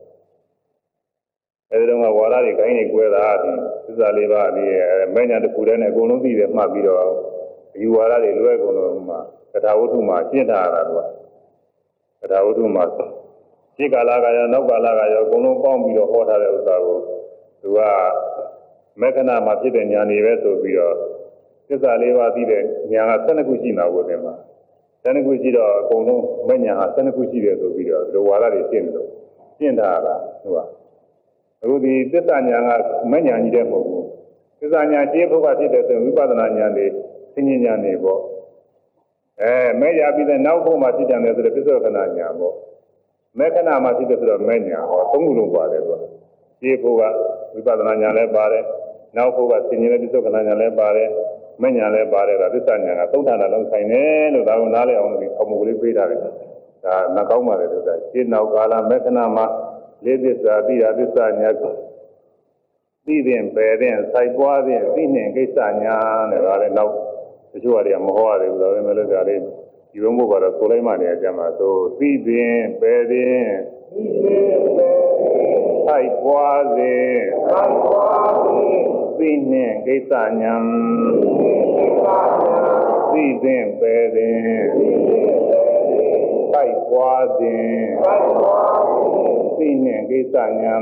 အဲဒီတုန်းကဝါဒတွေခိုင်းနေကြွယ်တာဒီသစ္စာလေးပါးဒီမဲ့ညာတစ်ခုတည်းနဲ့အကုန်လုံးသိတယ်မှတ်ပြီးတော့ဒီဝါဒတွေလွဲကုန်လို့မှကထာဝတ္ထုမှာရှင်းထားတာကကထာဝတ္ထုမှာရှင်းကာလကရောနောက်ကာလကရောအကုန်လုံးပေါင်းပြီးတော့ဟောထားတဲ့ဥစ္စာကိုသူကမေခဏမှာဖြစ်တဲ့ဉာဏ်တွေပဲဆိုပြီးတော့သစ္စာလေးပါးသိတဲ့ဉာဏ်က12ခုရှိမှာကိုတင်မှာ12ခုရှိတော့အကုန်လုံးမဲ့ညာဟာ12ခုရှိတယ်ဆိုပြီးတော့ဒီဝါဒတွေရှင်းတယ်လို့ရှင်းထားတာသူကအခုဒီသစ္စာဉာဏ်ကမဲ့ညာကြီးတဲ့မဟုတ်ဘူးသစ္စာဉာဏ်ရှင်းဖို့ကဖြစ်တဲ့ဆိုဝိပဿနာဉာဏ်တွေသိဉာဏ်တွေပေါ့မဲ့ရပြီးတဲ့နောက်ဖို့မှာဖြစ်တယ်ဆိုတော့ပစ္စောခဏဉာဏ်ပေါ့မဲ့ခဏမှာဖြစ်တယ်ဆိုတော့မဲ့ညာဟောသုံးခုလုံးပါတယ်ဆိုရှင်းဖို့ကဝိပဿနာဉာဏ်လည်းပါတယ်နောက်ဖို့ကသိဉာဏ်လည်းပစ္စောခဏဉာဏ်လည်းပါတယ်မဲ့ညာလည်းပါတယ်ဒါသစ္စာဉာဏ်ကသုံးဌာနလုံးဆိုင်တယ်လို့ဒါကိုနားလည်အောင်လို့ခေါ်မှုကလေးပေးထားတယ်ဒါနှကောင်းပါတယ်လို့ဒါရှင်းနောက်ကာလမဲ့ခဏမှာလေးသစ္စာသိတာသစ္စာဉာဏ်သိတဲ့ပယ်တဲ့စိုက်ပွားတဲ့သိနှင်ကိစ္စညာတဲ့ဒါလည်းနောက်တချို့အရာမဟောရတယ်ဘူးဒါပဲမလို့ဒါလေးဒီဘုံဘုရားဆိုလိုက်မှနေကြမှာဆိုသိတဲ့ပယ်တဲ့စိုက်ပွားတဲ့သိနှင်ကိစ္စညာသိတဲ့ပယ်တဲ့စိုက်ပွားတဲ့သိနှင်ကိစ္စညာ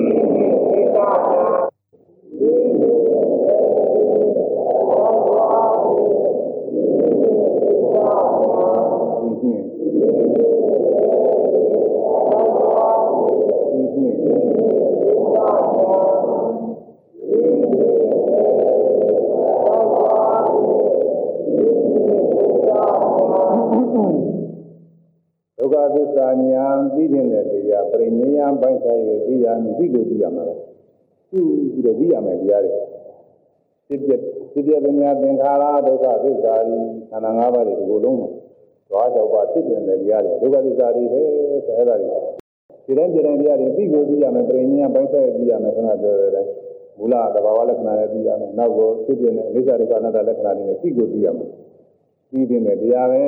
ဒုက္ခသစ္စာဉာဏ်သိတဲ့တရားပရိနိယပိုင်းဆိုင်ရသိရမည်သိလို့သိရမှာသူပြီးတော့သိရမယ်တရားတွေဖြစ်ပြပညာသင်္ခါရဒုက္ခသစ္စာဤခန္ဓာ၅ပါးတွေဒီလိုလုံးမှာသွားတော့ပါဖြစ်တဲ့တရားတွေဒုက္ခသစ္စာတွေပဲဆိုအဲ့ဒါတွေဒီတိုင်းတရားတွေသိကိုသိရမယ်ပရိနိယပိုင်းဆိုင်ရသိရမယ်ခဏပြောတယ်မူလသဘာဝလက္ခဏာနဲ့သိရမယ်နောက်ကိုဖြစ်ပြတဲ့အိစ္ဆဒုက္ခအနတ္တလက္ခဏာတွေနဲ့သိကိုသိရမယ်သိတဲ့တရားပဲ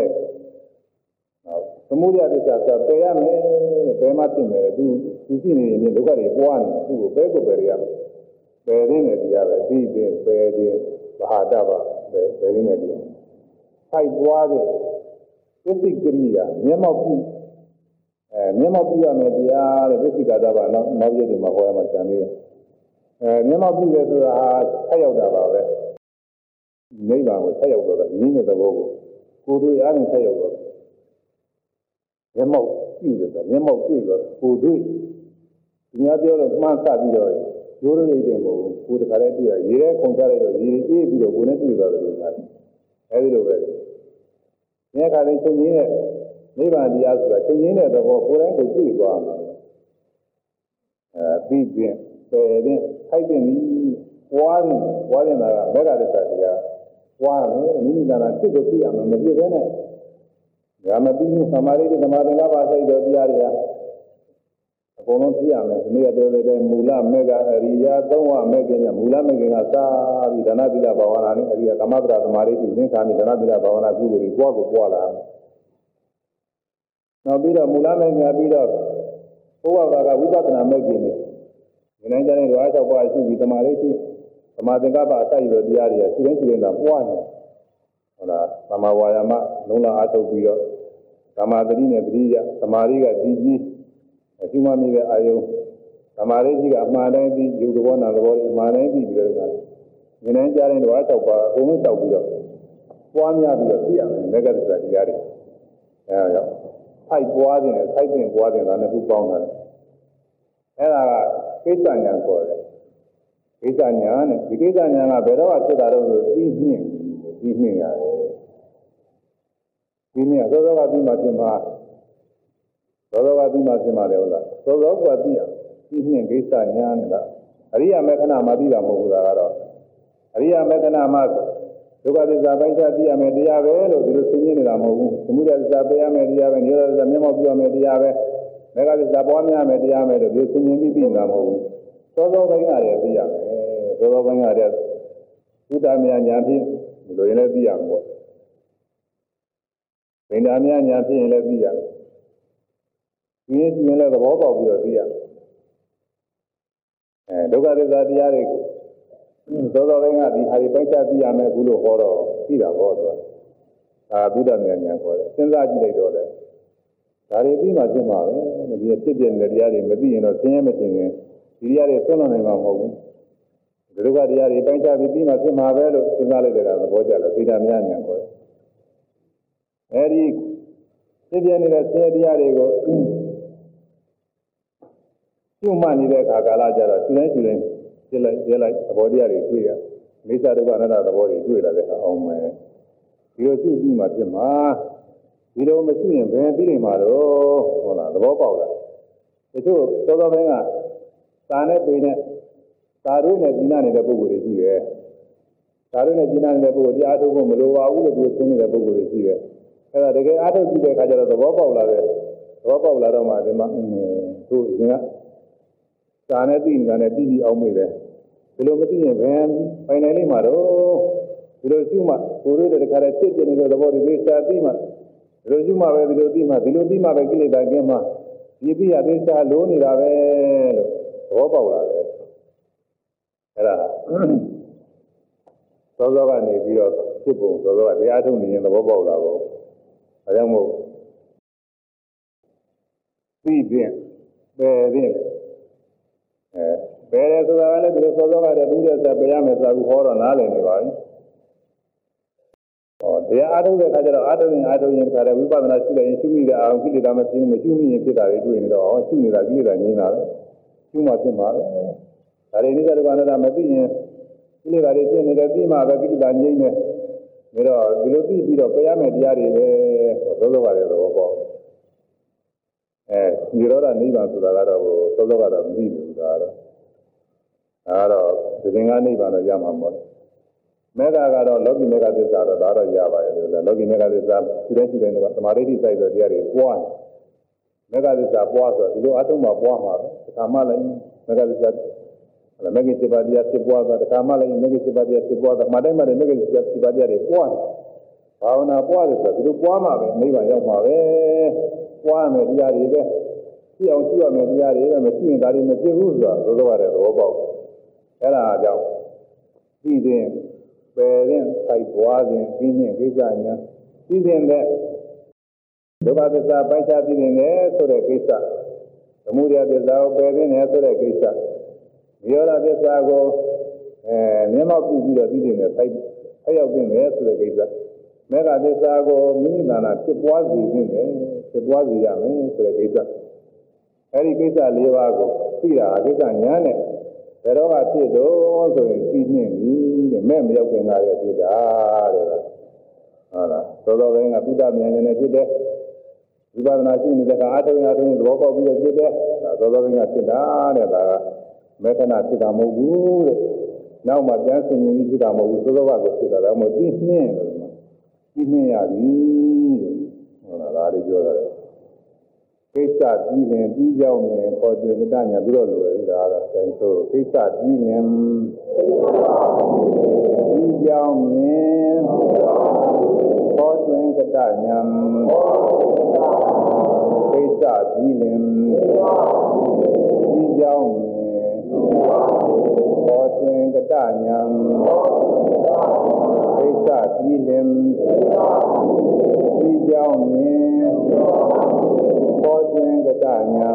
သမုဒယသစ္စာဆိုပယ်ရမယ်ပယ်မှဖြစ်မယ်သူရှိနေရင်ဒုက္ခတွေပွားနေသူ့ကိုပဲကိုပယ်ရမယ်ပယ်တဲ့တရားပဲသိတဲ့ပယ်တဲ့ဘာဟာတပါပယ်တဲ့တရားဖိုက်ပွားတဲ့သစ္စိကရိယာမျက်မှောက်ပြုမျက်မှောက်ပြုရမယ်တရားတဲ့သစ္စိကာတပါနောက်ရက်ဒီမှာဟောရမှာကြံသေးတယ်မျက်မှောက်ပြုတယ်ဆိုတာဆက်ရောက်တာပါပဲနိဗ္ဗာန်ကိုဆက်ရောက်တော့တာရင်းတဲ့သဘောကိုယ်တွေ့အားဖြင့်ဆက်ရောက်တော့မျက်မှောက်ပြုတယ်ဆိုတာမျက်မှောက်တွေ့တော့ကိုယ်တွေ့ဒီများပြောလို့မှန်းဆပြီးတော့ရိုးရိုးလေးတင်ကိုကိုယ်တခါတည်းတွေ့ရရေထဲခုန်ချလိုက်တော့ရေအေးပြီးတော့ကိုယ်နဲ့တွေ့သွားတယ်လို့ပြောတယ်အဲဒီလိုပဲဒီအခါလေးချုပ်ငင်းတဲ့နိဗ္ဗာန်တရားဆိုတာချုပ်ငင်းတဲ့သဘောကိုယ်တိုင်းကိုတွေ့သွားမှာပြီးပြင်ပယ်တဲ့ထိုက်တဲ့ဤပွားတဲ့တာကမေဃသစ္စာတရားပွားမယ်မိမိသာဖြစ်ကိုသိရမယ်မပြည့်ဘဲနဲ့ဒါမပြီးဘူးသမာဓိနဲ့သမာသင်္ကပ္ပစိတ်တော်တရားတွေအကုန်လုံးသိရမယ်ဒီနေ့ကပြောတဲ့မူလမေဃအရိယာသုံးဝမေဃညမူလမေဃကသာပြီးဒါနသီလဘာဝနာနဲ့အရိယာကမ္မပဒသမာဓိကိုသင်္ခါမိဒါနသီလဘာဝနာကုသိုလ်တွေပွားလာနောက်ပြီးတော့မူလမေဃပြီးတော့ဘုရားကဝိပဿနာမေဃနေဒီနေ့ကျရင်ဓဝါ၆ပါးရှိပြီးသမာဓိရှိသမာသင်္ကပ္ပအစိုက်တော်တရားတွေရှိတဲ့တာပွားနေဟုတ်လားသမာဝါယာမလုံးလာအားထုတ်ပြီးတော့သမာဓိနဲ့ပရိယသမာဓိကကြီးကြီးအရှိမမိတဲ့အာယုသမာဓိကြီးကအမှန်တိုင်းပြီးယူတော်နာတော်အမှန်တိုင်းပြီးပြီးတော့ဉာဏ်နဲ့ကြားတဲ့ဓဝါ၆ပါးအကုန်လုံးတောက်ပြီးတော့ပွားများပြီးတော့သိရမယ်မေဃသစ္စာတရားတွေအဲဒါကြောင့်ဖိုက်ပွားခြင်းနဲ့ဖိုက်တင်ပွားခြင်းကလည်းခုပေါင်းတာအဲဒါကကိစ္စဉာဏ်ခေါ်တယ်ကိစ္စဉာဏ်နဲ့ဒီကိစ္စဉာဏ်ကဘယ်တော့ဖြစ်တာတော့ဆိုပြီးနှင်းရတယ်ဒီနေ့သောသောကပြီးမှပြင်မှာသောသောကပြီးမှပြင်မှာလေဟုတ်လားသောသောကပြီးရပြီးနှင်းကိစ္စညာနဲ့လားအရိယာမေခဏမှာပြီးတာမဟုတ်ဘူးလားကတော့အရိယာမေခဏမှာဒုက္ခသစ္စာပိုင်းခြားပြီးရမယ်တရားပဲလို့ဒီလိုသိနေနေတာမဟုတ်ဘူးသမုဒယသစ္စာပြရမယ်တရားပဲနိရောဓသစ္စာမျက်မှောက်ပြရမယ်တရားပဲမေဃသစ္စာပွားများမယ်တရားပဲလို့ဒီသိမြင်ပြီးနေတာမဟုတ်ဘူးသောသောပိုင်းကလည်းပြီးရမယ်သောသောပိုင်းကလည်းသုတ္တမြညာဖြင့်ဒီလိုရင်လည်းသိရမှာပေါ့ဗိန္ဒာမြညာဖြင့်လည်းသိရဒီရင်လည်းသဘောပေါက်ပြီးတော့သိရဒုက္ခသစ္စာတရားတွေသောသောတိုင်းကဒီဟာတွေပိုက်ချသိရမယ်ဘူးလို့ဟောတော့သိတာဟောတော့သုတ္တမြညာခေါ်တယ်စဉ်းစားကြည့်လိုက်တော့လေဒါတွေပြီးမှဖြစ်မှာပဲဒီဖြစ်ပြနေတဲ့တရားတွေမသိရင်တော့ဆင်းရဲမတင်ရင်ဒီတရားတွေဆွမ်းလွန်နိုင်မှာမဟုတ်ဘူးဒီဒုက္ခတရားတွေပိုင်းခြားပြီးပြီးမှဖြစ်မှာပဲလို့စဉ်းစားလိုက်တဲ့ကသဘောကျတယ်သိတာများညာခေါ်တယ်အဲဒီဖြစ်ပြနေတဲ့ဆင်းရဲတရားတွေကိုကျွမှတ်နေတဲ့အခါကာလကျတော့ကျွတိုင်းပြလိုက်သဘောတရားတွေတွေ့ရမိစ္ဆာဒုက္ခအနတ္တသဘောတွေတွေ့လာတဲ့အခါအောင်မယ်ဒီလိုကျွပြီးမှဖြစ်မှာဒီလိုမရှိရင်ဘယ်ပြီးနေမှာတော့ဟုတ်လားသဘောပေါက်လားတချို့သောသောတိုင်းကသာနဲ့ပေနဲ့သာတို့နဲ့ကြီးနာနေတဲ့ပုဂ္ဂိုလ်တွေရှိတယ်သာတို့နဲ့ကြီးနာနေတဲ့ပုဂ္ဂိုလ်တရားထုတ်ဖို့မလိုပါဘူးလို့ပြောဆုံးနေတဲ့ပုဂ္ဂိုလ်တွေရှိတယ်အဲ့ဒါတကယ်အားထုတ်ကြည့်တဲ့အခါကျတော့သဘောပေါက်လာတယ်သဘောပေါက်လာတော့မှဒီမှာသူကသာနဲ့သိနေတာနဲ့ပြီးအောင်မေးတယ်ဒီလိုမသိရင်ဘယ်ပိုင်နိုင်လိမ့်မှာတော့ဒီလိုရှိမှကိုယ်တို့တခါတည်းဖြစ်ပြနေတဲ့သဘောတွေသိစားပြီးမှဒီလိုရှိမှပဲဒီလိုသိမှပဲကိလေသာကင်းမှဒီပြရသေးစားလိုးနေတာပဲလို့သဘောပေါက်လာတယ်အဲ့ဒါသောသောကနေပြီးတော့ဖြစ်ပုံသောသောကတရားထုတ်နေရင်သဘောပေါက်လာပေါ့ဒါကြောင့်မို့သိဖြင့်ပယ်ဖြင့်ပယ်တယ်ဆိုတာကလည်းဒီလိုသောသောကတည်းကသူ့ရဲ့ဆက်ပယ်ရမယ်ဆိုတာကိုဟောတော့နားလည်နေပါပြီတရားအားထုတ်တဲ့အခါကျတော့အားထုတ်ရင်ခါတယ်ဝိပဿနာရှုလိုက်ရင်ရှုမိတဲ့အာရုံကိလေသာမဖြစ်ဘူးမရှုမိရင်ဖြစ်တာတွေတွေ့နေတော့ရှုနေတာကိလေသာငြိမ်းတာပဲရှုမှဖြစ်မှာပဲဒါတွေနိစ္စဒုက္ခအနတ္တမသိရင်ကိလေသာတွေဖြစ်နေတယ်ပြီးမှပဲကိလေသာငြိမ်းတယ်ဒါတော့ဒီလိုသိပြီးတော့ပယ်ရမယ်တရားတွေပဲသောသောပါတယ်သဘောပေါက်နိရောဓနိဗ္ဗာန်ဆိုတာကတော့သောသောကတော့မသိဘူးဒါကတော့ဒီသင်္ကနိဗ္ဗာန်တော့ရမှာမဟုတ်မေဃကတော့လောကီမေဃသစ္စာတော့ဒါတော့ရပါရဲ့လို့လောကီမေဃသစ္စာသူတိုင်းကသမာဓိတိစိုက်ဆိုတရားတွေပွားမေဃသစ္စာပွားဆိုဒီလိုအတုံးမှာပွားမှာပဲသမာလိုက်မေဃသစ္စာမေဃစိပါတရားဖြစ်ပွားတာသမာလိုက်မေဃစိပါတရားဖြစ်ပွားတာမတိုင်းမတိုင်းမေဃစိပါတရားတွေပွားဘာဝနာပွားတယ်ဆိုဒီလိုပွားမှာပဲနိဗ္ဗာန်ရောက်မှာပဲပွားမယ်တရားတွေပဲကြည့်အောင်ကြည့်ရမယ်တရားတွေပဲမရှိရင်ဒါတွေမဖြစ်ဘူးဆိုတာသို့တော်ရတယ်သဘောပေါက်အဲ့ဒါကြောင့်ကြည့်ရင်ပယ်ရင်စိုက်ပွားခြင်းပြီးရင်ကိစ္စညာပြီးရင်တဲ့ဒုက္ခသစ္စာပိုင်းခြားပြီးရင်လည်းဆိုတဲ့ကိစ္စသမုဒယသစ္စာကိုပယ်ရင်လည်းဆိုတဲ့ကိစ္စနိရောဓသစ္စာကိုမျက်မှောက်ပြုပြီးတော့ပြီးရင်လည်းစိုက်ရောက်ပြီးရင်ဆိုတဲ့ကိစ္စမေဃသစ္စာကိုမိမိသာနာဖြစ်ပွားစေခြင်းနဲ့ဖြစ်ပွားစေရမယ်ဆိုတဲ့ကိစ္စအဲဒီကိစ္စ၄ပါးကိုသိတာအကိစ္စညာနဲ့ဘယ်တော့မှဖြစ်တော့ဆိုရင်ပြီးနှင်းပြီတဲ့မဲ့မရောက်ခင်ကလည်းဖြစ်တာတဲ့ဟုတ်လားသောသောဘင်းကသုတ္တဉာဏ်နဲ့ဖြစ်တဲ့ဝိပဿနာရှိနေတဲ့ကအာထုံသဘောပေါက်ပြီးတော့ဖြစ်တဲ့သောသောဘင်းကဖြစ်တာတဲ့ဒါကမေခဏဖြစ်တာမဟုတ်ဘူးတဲ့နောက်မှပြန်ဆင်ញင်ပြီးဖြစ်တာမဟုတ်ဘူးသောသောဘကိုဖြစ်တာတော့မဟုတ်ပြီးနှင်းလို့ပြီးနှင်းရပြီဟုတ်လားဒါလေးပြောရတယ်ကိစ္စပြီးရင်ပြီးကြောင်းရင်ခေါ်တွေ့မတညာပြီးတော့လိုရတာတော့ဆိုင်ဆိုကိစ္စပြီးရင်ပြီးကြောင်းရင်ခေါ်တွေ့ကတညာကိစ္စပြီးရင်ပြီးကြောင်းရင်ခေါ်တွေ့ကတညာကိစ္စပြီးရင်ပြီးကြောင်းရင်ဘောတွင်ကတညာ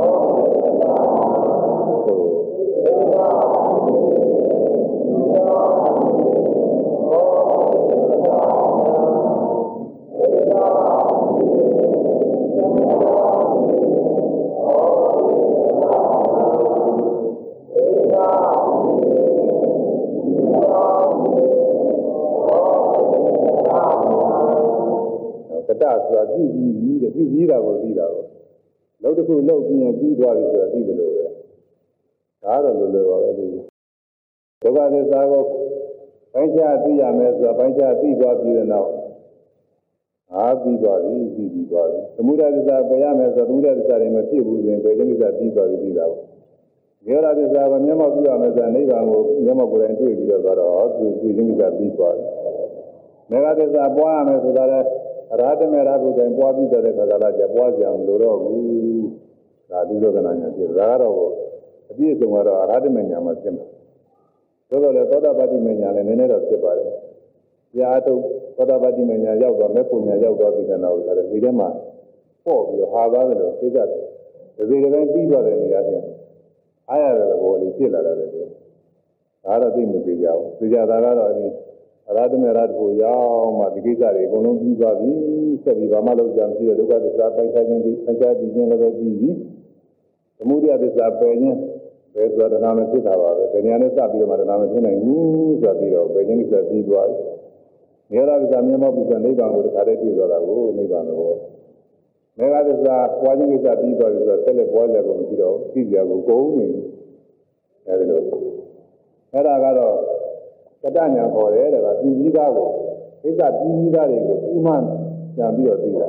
ကတဆိုတာပြုပြီးတဲ့ပြုပြီးတာကိုပြီးတာကိုလောက်တစ်ခုလောက်ပြီးရင်ပြီးသွားပြီဆိုတာပြီးတယ်လို့ပဲဒါတော့လိုလိုပါပဲဒီဒုက္ခသစ္စာကိုပိုင်းခြားသိရမယ်ဆိုတာပိုင်းခြားသိသွားပြီးတဲ့နောက်ပြီးသွားပြီပြီးသွားပြီသမုဒယသစ္စာပယ်ရမယ်ဆိုသမုဒယသစ္စာတွေမဖြစ်ဘူးဆိုရင်ပယ်ခြင်းသစ္စာပြီးသွားပြီပြီးတာပေါ့မြေရာသစ္စာကမျက်မှောက်ပြုရမယ်ဆိုနိဗ္ဗာန်ကိုမျက်မှောက်ကိုယ်တိုင်တွေ့ပြီးတော့တွေ့ချင်းကပြီးသွားတယ်မေဃသစ္စာပွားရမယ်ဆိုတာလည်းရာထမေရာဘုရင်ပွားပြီးတဲ့ခါကလာကြပွားကြအောင်လို့တော့ဘူးဒါဒုက္ခနာညာဖြစ်ဒါကတော့အပြည့်အစုံကတော့ရာထမေညာမှာဖြစ်မှာသို့တော်လည်းသောတာပတ္တိမေညာလည်းနည်းနည်းတော့ဖြစ်ပါတယ်။ရာထုတ်သောတာပတ္တိမေညာရောက်တော့မဲ့ပုံညာရောက်တော့ဒီကနောက်ဆိုတော့ဒီထဲမှာပေါ့ပြီးတော့ဟာသားတယ်လို့သိကြတယ်။ဒီလိုတိုင်းပြီးသွားတဲ့နေရာချင်းအားရတဲ့ဘောလေးဖြစ်လာတယ်လို့ဒါတော့သိမပြေကြဘူး။သိကြတာကတော့ဒီရာထမေရာကိုရောက်မှဒီကိစ္စတွေအကုန်လုံးပြီးသွားပြီဆက်ပြီးဘာမှလုပ်ကြမရှိတဲ့ဒုက္ခသစ္စာပိုင်ဆိုင်ခြင်းပัญจပြီးခြင်းလည်းပဲပြီးပြီ။သမုဒယသစ္စာပယ်ခြင်းဘယ်ဆိုတာနာမဖြစ်တာပါပဲဘယ်နေရာနဲ့စပြီးတော့မှနာမဖြစ်နိုင်ဘူးဆိုပြီးတော့ဘယ်ခြင်းကိစ္စပြီးသွားပြီ။မြေရာသစ္စာမျက်မှောက်ပြုတဲ့နိဗ္ဗာန်ကိုတခါတည်းတွေ့သွားတာကိုနိဗ္ဗာန်တော့မေဃသစ္စာပွားခြင်းကိစ္စပြီးသွားပြီဆိုတော့ဆက်လက်ပွားကြကုန်ပြီးတော့သိကြကိုကုန်နေအဲဒီလိုအဲ့ဒါကတော့ကတ္တညာခေါ်တယ်တဲ့ကပြည်ကြီးသားကိုကိစ္စပြည်ကြီးသားတွေကိုပြီးမှပြန်ပြီးတော့ပြီးတာ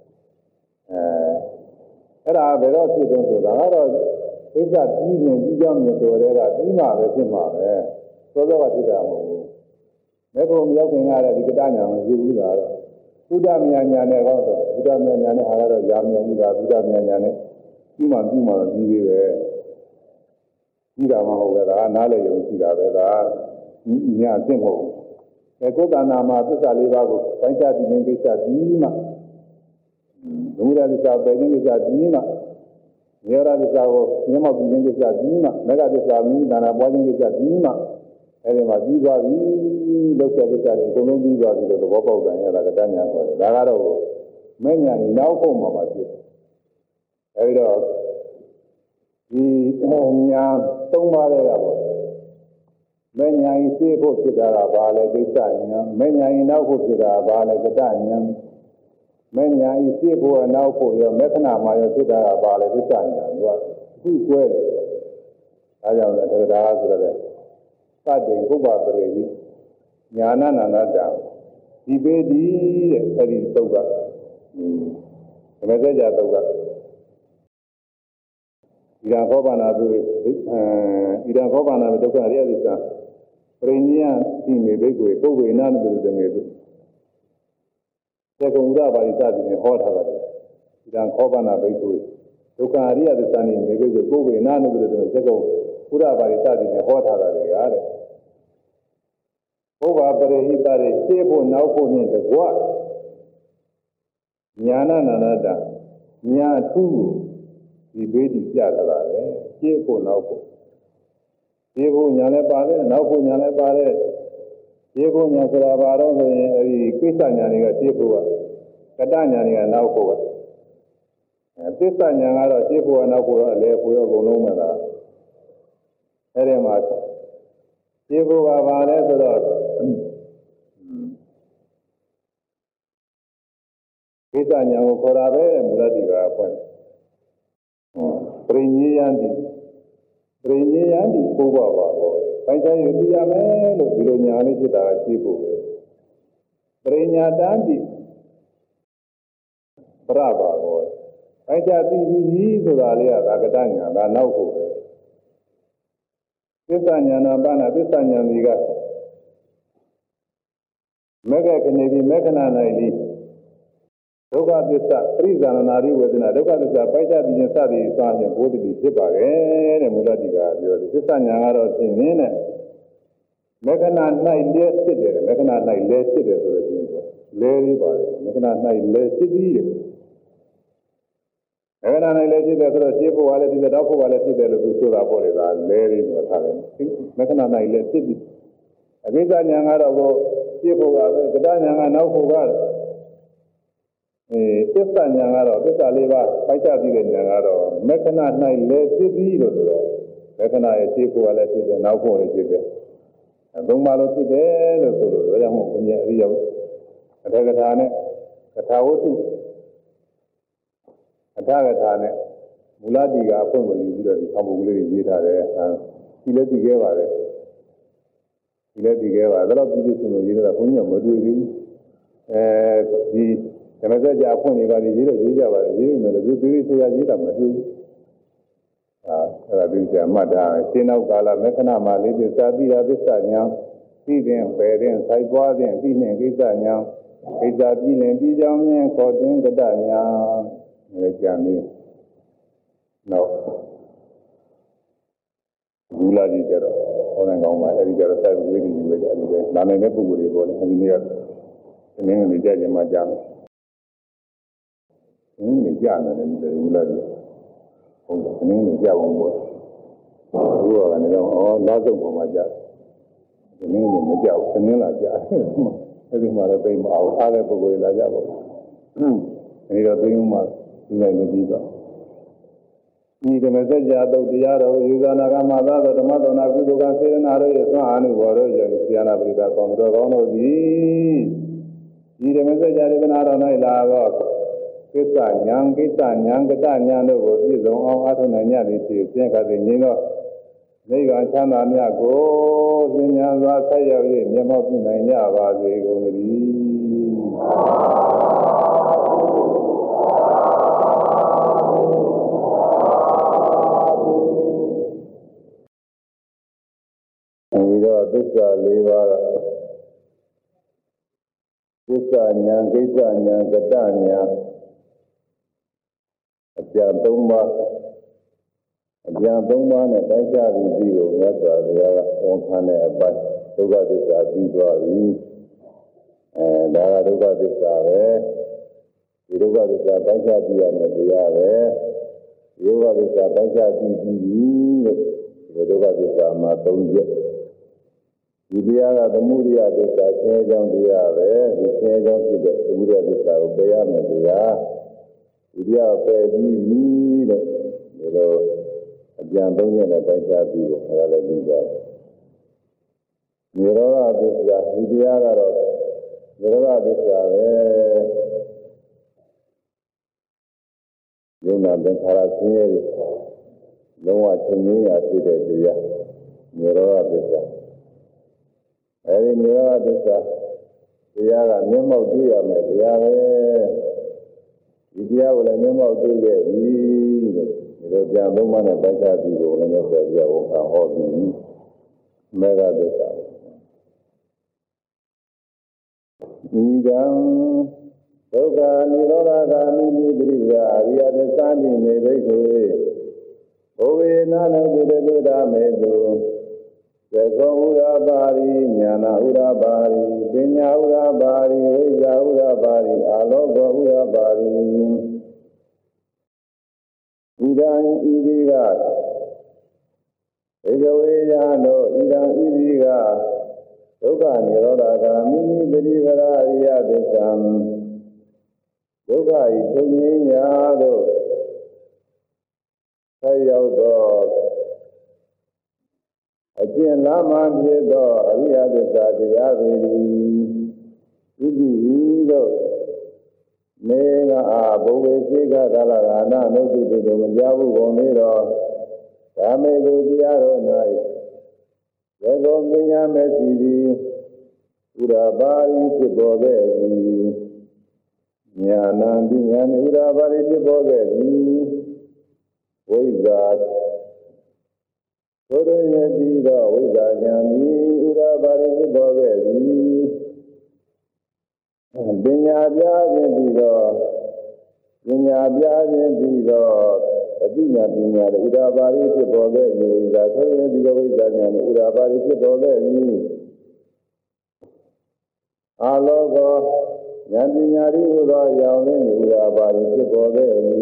အဲ့ဒါဘယ်တော့ဖြစ်တော့ဆိုတာကတော့ကိစ္စပြီးရင်ပြီးကြောင်းမြင်တော်တဲ့ကပြီးမှပဲဖြစ်မှာပဲသောသောကဖြစ်တာမဟုတ်ဘူးမေဖို့မရောက်ခင်ကလည်းဒီကတ္တညာမဖြစ်ဘူးလားတော့ဘုဒ္ဓမြညာနဲ့ဟောတော့ဘုဒ္ဓမြညာနဲ့ဟာကတော့ယာမြမှုတာဘုဒ္ဓမြညာနဲ့ပြီးမှပြီးသေးပဲပြီးတာမဟုတ်ပဲဒါကနားလည်ရုံရှိတာပဲဒါညာအင့်မဟုတ်ဘူးကိုယ်တဏ္ဍာမှာသစ္စာလေးပါးကိုပိုင်းခြားပြီးခြင်းကိစ္စပြီးမှဘုရားသစ္စာပယ်ခြင်းကိစ္စပြီးမှမြေရာသစ္စာကိုမျက်မှောက်ပြုခြင်းကိစ္စပြီးမှမေဃသစ္စာမိဒါနာပွားခြင်းကိစ္စပြီးမှအဲဒီမှာပြီးသွားပြီလောက်တဲ့ကိစ္စတွေအကုန်လုံးပြီးသွားပြီလို့သဘောပေါက်တယ်ရတာကတဏှာခေါ်တယ်ဒါကတော့မဲ့ညာနေနောက်ဖို့မှာဖြစ်တယ်အဲဒီတော့ဒီညာသုံးပါးတဲ့ကပေါ့မဲ့ညာဤသိဖို့ဖြစ်တာကဘာလဲကိစ္စညာမဲ့ညာဤနောက်ဖို့ဖြစ်တာဘာလဲကတညာမဲ့ညာဤသိဖို့အနောက်ဖို့ရောမေခဏမှာရောဖြစ်တာကဘာလဲကိစ္စညာသူကအခုကျွဲတယ်ဒါကြောင့်လည်းတရားဆိုတဲ့သတ္တိပုဗ္ဗပရိဟိညာဏနာနာတံဒီပေဒီတဲ့အဲဒီသုတ်ကဓမ္မစကြာသုတ်ကဣဒံခောပါဏသုဣဒံခောပါဏဒုက္ခရိယသစ္စာပရိနိယသိမေဘိက္ခွေပုဗ္ဗေနနတုသမေသုသေကုံဥဒပါရိသတိနဲ့ဟောထားတယ်ဣဒံခောပါဏဘိက္ခွေဒုက္ခရိယသစ္စာနိမေဘိက္ခွေပုဗ္ဗေနနတုသမေသေကုံဥဒပါရိသတိနဲ့ဟောထားတာလေကားတဲ့ဘုရားပရိဟိတတွေရှင်းဖို့နောက်ဖို့နဲ့တကွညာဏနာနာတညာထုဒီဘေးဒီပြလာတာလေရှင်းဖို့နောက်ဖို့ရှင်းဖို့ညာလည်းပါတယ်နောက်ဖို့ညာလည်းပါတယ်ရှင်းဖို့ညာဆိုတာဘာတော့ဆိုရင်အဲဒီကိစ္စညာတွေကရှင်းဖို့ကတ္တညာတွေကနောက်ဖို့သစ္စာညာကတော့ရှင်းဖို့ကနောက်ဖို့တော့အလဲဖို့ရောအကုန်လုံးပဲလားအဲဒီမှာရှင်းဖို့ကဘာလဲဆိုတော့ကိစ္စညာကိုခေါ်တာပဲမူလတိကအဖွင့်ပရိညေယံတိပို့ပါပါတော့ပိုင်းခြားရပြရမယ်လို့ဒီလိုညာလေးဖြစ်တာရှင်းဖို့ပဲပရိညာတံတိပရပါတော့ပိုင်းခြားသိပြီးဆိုတာလေးကသာကတညာဒါနောက်ဖို့ပဲသစ္စာညာနာပါဏသစ္စာညာဒီကမေဃခဏိဒီမေခဏ၌လိဒုက္ခသစ္စာပရိဇာနာရိဝေဒနာဒုက္ခသစ္စာပိုက်ချပြီးခြင်းစသည်အစားဖြင့်ဘုဒ္ဓတိဖြစ်ပါတယ်တဲ့မူလတိကပြောတယ်သစ္စာညာကတော့ရှင်းင်းတဲ့မေခဏ၌လဲဖြစ်တယ်မေခဏ၌လဲဖြစ်တယ်ဆိုလို့ရှိရင်လဲလေးပါတယ်မေခဏ၌လဲဖြစ်ပြီးတယ်မေခဏ၌လဲဖြစ်တယ်ဆိုတော့ရှင်းဖို့ကလည်းဖြစ်တယ်တော့ဖို့ကလည်းဖြစ်တယ်လို့သူဆိုတာပေါ့လေဒါလဲလေးဆိုတာထားတယ်မေခဏ၌လဲဖြစ်ပြီးအဘိဓညာကတော့ကိုရှင်းဖို့ကပဲကတ္တညာကနောက်ဖို့ကသစ္စာညာကတော့သစ္စာလေးပါးပိုက်ချပြီးတဲ့ညာကတော့မေခဏ၌လည်းဖြစ်ပြီးလို့ဆိုတော့မေခဏရဲ့ရှင်းဖို့ကလည်းဖြစ်တယ်နောက်ဖို့လည်းဖြစ်တယ်သုံးပါလို့ဖြစ်တယ်လို့ဆိုလို့ဒါကြောင့်မို့ဘုရားအရိယအထကထာနဲ့ကထာဝတ္ထုအထကထာနဲ့မူလတိကအဖွင့်ကိုယူပြီးတော့ဒီသံဃာကလေးတွေရေးထားတယ်ဒီလည်းသိခဲ့ပါတယ်ဒီလည်းသိခဲ့ပါဒါတော့ပြည်သူ့ဆိုလို့ရေးတာဘုန်းကြီးကမတွေ့ဘူးဒီဓမ္မစကြာအဖွင့်နေပါလေရေးတော့ရေးကြပါလေရေးမယ်လို့သူသေးသေးဆရာရေးတာမတွေ့ဘူးအဲ့ဒါဒီကျမှတ်တာရှင်းနောက်ကာလမေခဏမှာလေးသစ္စာပြီးတာသစ္စာညာပြီးတဲ့ပယ်တဲ့ဆိုင်ပွားတဲ့ပြီးနေကိစ္စညာကိစ္စပြီးရင်ပြီးကြောင်းမြင်ခေါ်တွင်တတညာလည်းကြံပြီးနောက်ဘူလာကြီးကြတော့ဟောနေကောင်းပါအဲ့ဒီကြတော့စိုက်ဝေးနေပြီပဲအဲ့ဒီနာမည်နဲ့ပုဂ္ဂိုလ်တွေပေါ်နေအဲ့ဒီနေ့ကနည်းနည်းကြာကြမှာကြာမယ်နည်းနည်းကြာနေတယ်ဘူလာကြီးဟုတ်တယ်နည်းနည်းကြာအောင်ပေါ့ဘုရားကနေတော့လာစုံပေါ်မှာကြာနည်းနည်းမကြောက်နည်းလာကြအဲ့ဒီမှာတော့သိမအောင်အားတဲ့ပုဂ္ဂိုလ်လာကြပါဘူးအဲဒီတော့သိမှဒီလိုက်နေပြီးတော့ဤဓမ္မစကြာတုတ်တရားတော်ယူဇာနာကမသာသောဓမ္မတော်နာကုသိုလ်ကစေရနာတို့ရဲ့သွန်အာနုဘော်တို့ရဲ့ဆရာနာပရိသတ်ကောင်းတော်ကောင်းတို့သည်ဤဓမ္မစကြာဒေသနာတော်၌လာသောကိစ္စညာကိစ္စညာကတညာတို့ကိုပြည့်စုံအောင်အားထုတ်နိုင်ကြသည်ဖြစ်ခြင်းခါသည်ငြိမ်းသောနိဗ္ဗာန်ချမ်းသာမြတ်ကိုသင်ညာစွာဆက်ရောက်၍မျက်မှောက်ပြုနိုင်ကြပါစေကုန်သတည်းဒီတော့သစ္စာ၄ပါးကသစ္စာညာကိစ္စညာကတညာအပြာ၃ပါးအကျဉ်း၃ပါးနဲ့တိုက်ကြပြီးပြီးကိုမြတ်စွာဘုရားကဝန်ခံတဲ့အပိုင်းဒုက္ခသစ္စာပြီးသွားပြီဒါကဒုက္ခသစ္စာပဲဒီဒုက္ခသစ္စာတိုက်ကြပြီးရမယ်တရားပဲဒီဒုက္ခသစ္စာတိုက်ကြပြီးပြီလို့ဒီဒုက္ခသစ္စာမှာ၃ချက်ဒီတရားကသမုဒိယသစ္စာဆင်းရဲကြောင်းတရားပဲဒီဆင်းရဲကြောင်းဖြစ်တဲ့သမုဒိယသစ္စာကိုပယ်ရမယ်တရားဒီတရားပယ်ပြီးပြီလို့ဒီလိုအပြန်၃ရက်နဲ့တိုက်ကြပြီးတော့အဲဒါလည်းပြီးသွားတယ်။နိရောဓသစ္စာဒီတရားကတော့နိရောဓသစ္စာပဲ။ယုံနာသင်္ခါရဆင်းရဲတွေလုံးဝချုပ်ငြိမ်းရာဖြစ်တဲ့တရားနိရောဓသစ္စာအဲဒီနိရောဓသစ္စာတရားကမျက်မှောက်တွေ့ရမယ်တရားပဲ။ဒီတရားကိုလည်းမျက်မှောက်တွေ့ခဲ့ပြီလို့ဒီလိုပြန်သုံးပါးနဲ့တိုက်ကြပြီးတော့လည်းဆိုပြဝန်ခံဟောပြီးမေဃသစ္စာဤကံဒုက္ခនិရောဓဂာမိမိတိရိယာအရိယသစ္စာနိမေဘိက္ခေဘဝေနနကုတ္တဒမေတုသကောဥရပါရိညာနာဥရပါရိပညာဥရပါရိဝိဇ္ဇာဥရပါရိအာလောကောဥရပါရိဣဒံဣတိကဧကဝေယနောဣဒံဣတိကဒုက္ခនិရောဓဂာမိမိပရိဝရအရိယသစ္စာဒုက္ခဤချုပ်ငြိမ်းရာသို့ဆက်ရောက်သောအကျဉ်းလာမှဖြစ်သောအရိယသစ္စာတရားပေ၏ဣတိသို့နေငါဘုဝေစေကကာလကာနာနုတုတုတို့မကြဘူးကုန်နေတော့ကာမေသူတရားတော်၌သေသောပညာမဲ့စီသည်ဥရပါရိဖြစ်ပေါ်ခဲ့သည်ညာဏပညာနှင့်ဥရပါရိဖြစ်ပေါ်ခဲ့သည်ဝိဇ္ဇာသို့တော်ရည်ပြီးတော့ဝိဇ္ဇာဉာဏ်သည်ဥရပါရိဖြစ်ပေါ်ခဲ့သည်ပညာပြခြင်းပြီးတော့ပညာပြခြင်းပြီးတော့အသိဉာဏ်ပညာတွေဥဒ္ဓပါရိဖြစ်ပေါ်ခဲ့ပြီဝိဇ္ဇာဆိုရင်ဒီလိုဝိဇ္ဇာဉာဏ်ဥဒ္ဓပါရိဖြစ်ပေါ်ခဲ့ပြီအာလောကောဉာဏ်ပညာတွေဟူသောရောင်လင်းဥဒ္ဓပါရိဖြစ်ပေါ်ခဲ့ပြီ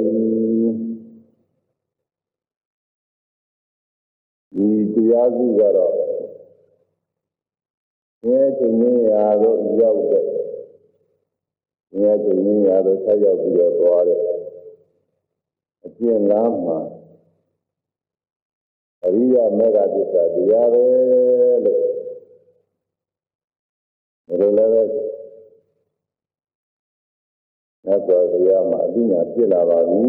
ဒီတရားစုကတော့ဉာဏ်ချုပ်ငြိမ်းရာသို့ရောက်တဲ့ဉာဏ်ချုပ်ငြိမ်းရာသို့ဆက်ရောက်ပြီးတော့သွားတဲ့အကျဉ်းလားမှာအရိယမေဃသစ္စာတရားပဲလို့ဒီလိုလည်းပဲသတ်တော်ဘုရားမှာအသိဉာဏ်ဖြစ်လာပါပြီ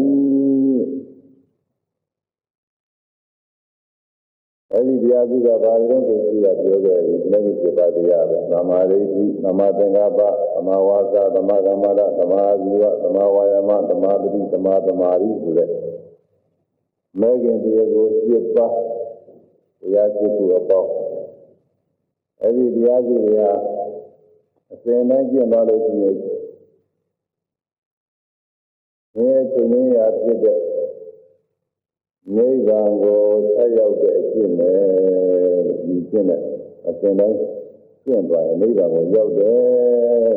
အဲဒီတရားစုကဘာလို့ဆိုကြည့်ရပြောခဲ့တယ်ဒီနေ့ပြပါတရားပဲသမာဓိသမာသင်္ကပ္ပသမာဝါစာသမာကမ္မဒသမာဇီဝသမာဝါယမသမာပတိသမာသမာဓိဆိုတဲ့ Megan Diego Shipa, Yaku about every Diazia, a Saint Nigeria knowledge. Here to me, I said that Nevango, tie out the agreement, you can a Saint Nigeria by a neighbor was out there.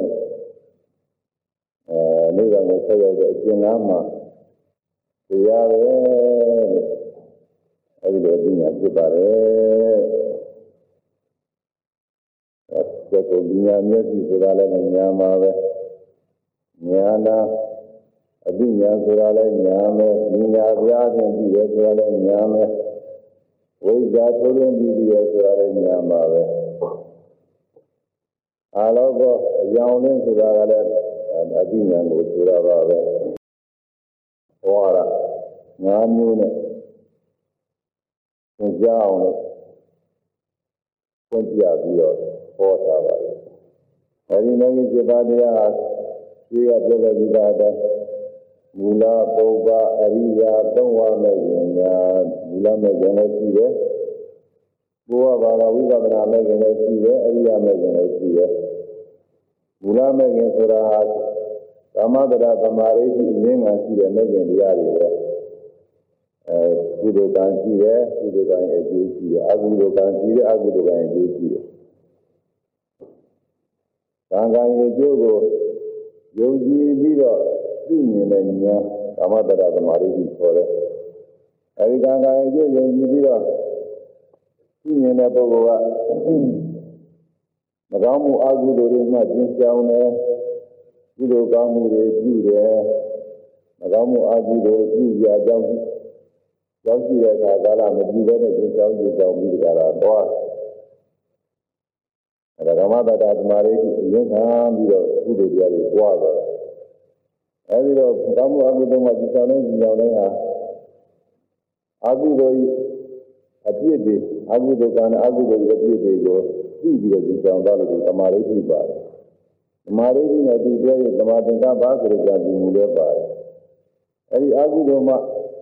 Nevango, tie out the agreement. The other everything at the bar. That's the Yamaki Surala and Yama, Yana, Abinya Surala and Yama, Nina Biad and the Surala and Yama. Where is that for them? The Surala and Yama. I love young Surala and Abinya Surala. Ora, Namune, Jao, Pontia, Porta. Every name is about the art. We are the Mula, Boba, Aria, Tonwa, Mula Megan, Boa, we got an American, Aria Megan, Mula Megan for us. Ramadara Tamariki, Ying and see a Megan Yari. Kudo Kanji, Kudo Kan Educi, Agudo Kanji, Agudo Kan Educi. Tangan Yogo, Yogi Vido, Singing and Ramadara Tamariki for it. Eriganga Yogi Vido, Singing a Bogoa, Magamu Agudo Rima, Jinsaune. Kudo Gamu, Jude, Magamu Agudo, Julia, Johnny, Gala, Medina, Johnny, Gala, Boss. And the Ramada Mariki, Yunham, Kudo, Yari, Water. Every Gamu Agudo, Majisane, Agudo, appeared, Agudo can Agudo, appeared, go, 3 years in Jambalaki, Amariki Bar. Mariki na dudaya tamadinka bakre jadi mule bar. Eri agudoma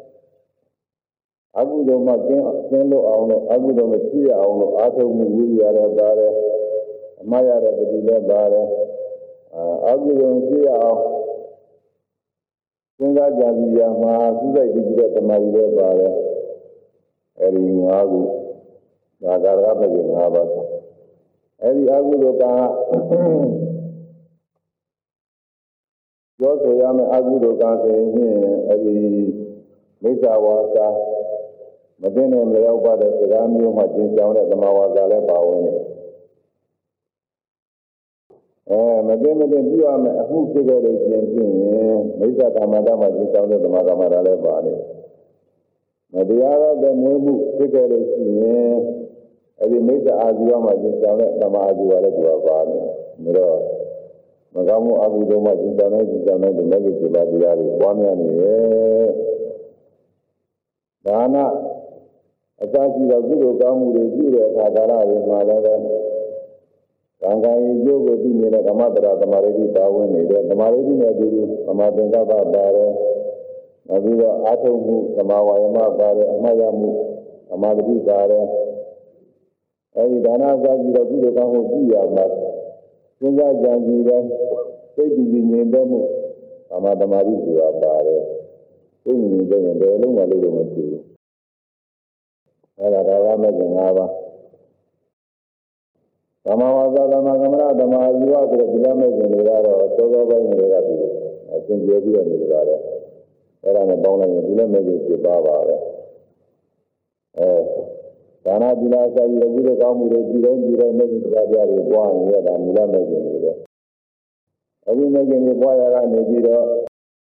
kendo auno agudoma siya auno ato muguri ara bare maya ra dile bare agudoma siya au singa jadi ya ma sudai dile tamadile bare eri ngagu nagara bagi ngaba eri agudoma Joso Yame Agudo Kanse, every Misa Wasa, Madina Leopa, the Ramio Majin down at the Mawazale Pawani. Madame Diam, who figured it in Misa Kamada Majin down at the Magamara Bani. Madiara, the Mumu figured it in every Misa Azia Majin down at the Mazuala Bani. Magamu Agudo Majindana, the negative Babiari, one Dana Asaki Agudo Gamu, the Julia Kadara, Malava Tangai Yogo, the Kamadra, the Maredi Bawani, the Maredi Nadu, Amadanga Bare, Navida Atomu, Kamawayama Bare, Amayamu, Amadi Bare, Every Dana Zaki Agudo Gamu, Singa Jangira, taking in them, Amadamari to our father, taking them in the room a little material. Alama Ganava Samawaza, Magamara, the Mazua, the Bilama, and the Rara, Toga, and the Rati. I think you'll be on the Rara. There are a bone and the Bilama is the Baba. Kana Bilasa, you will come with a Bilan, making Raja one here and Mila making it. Every making a boy around the Bida.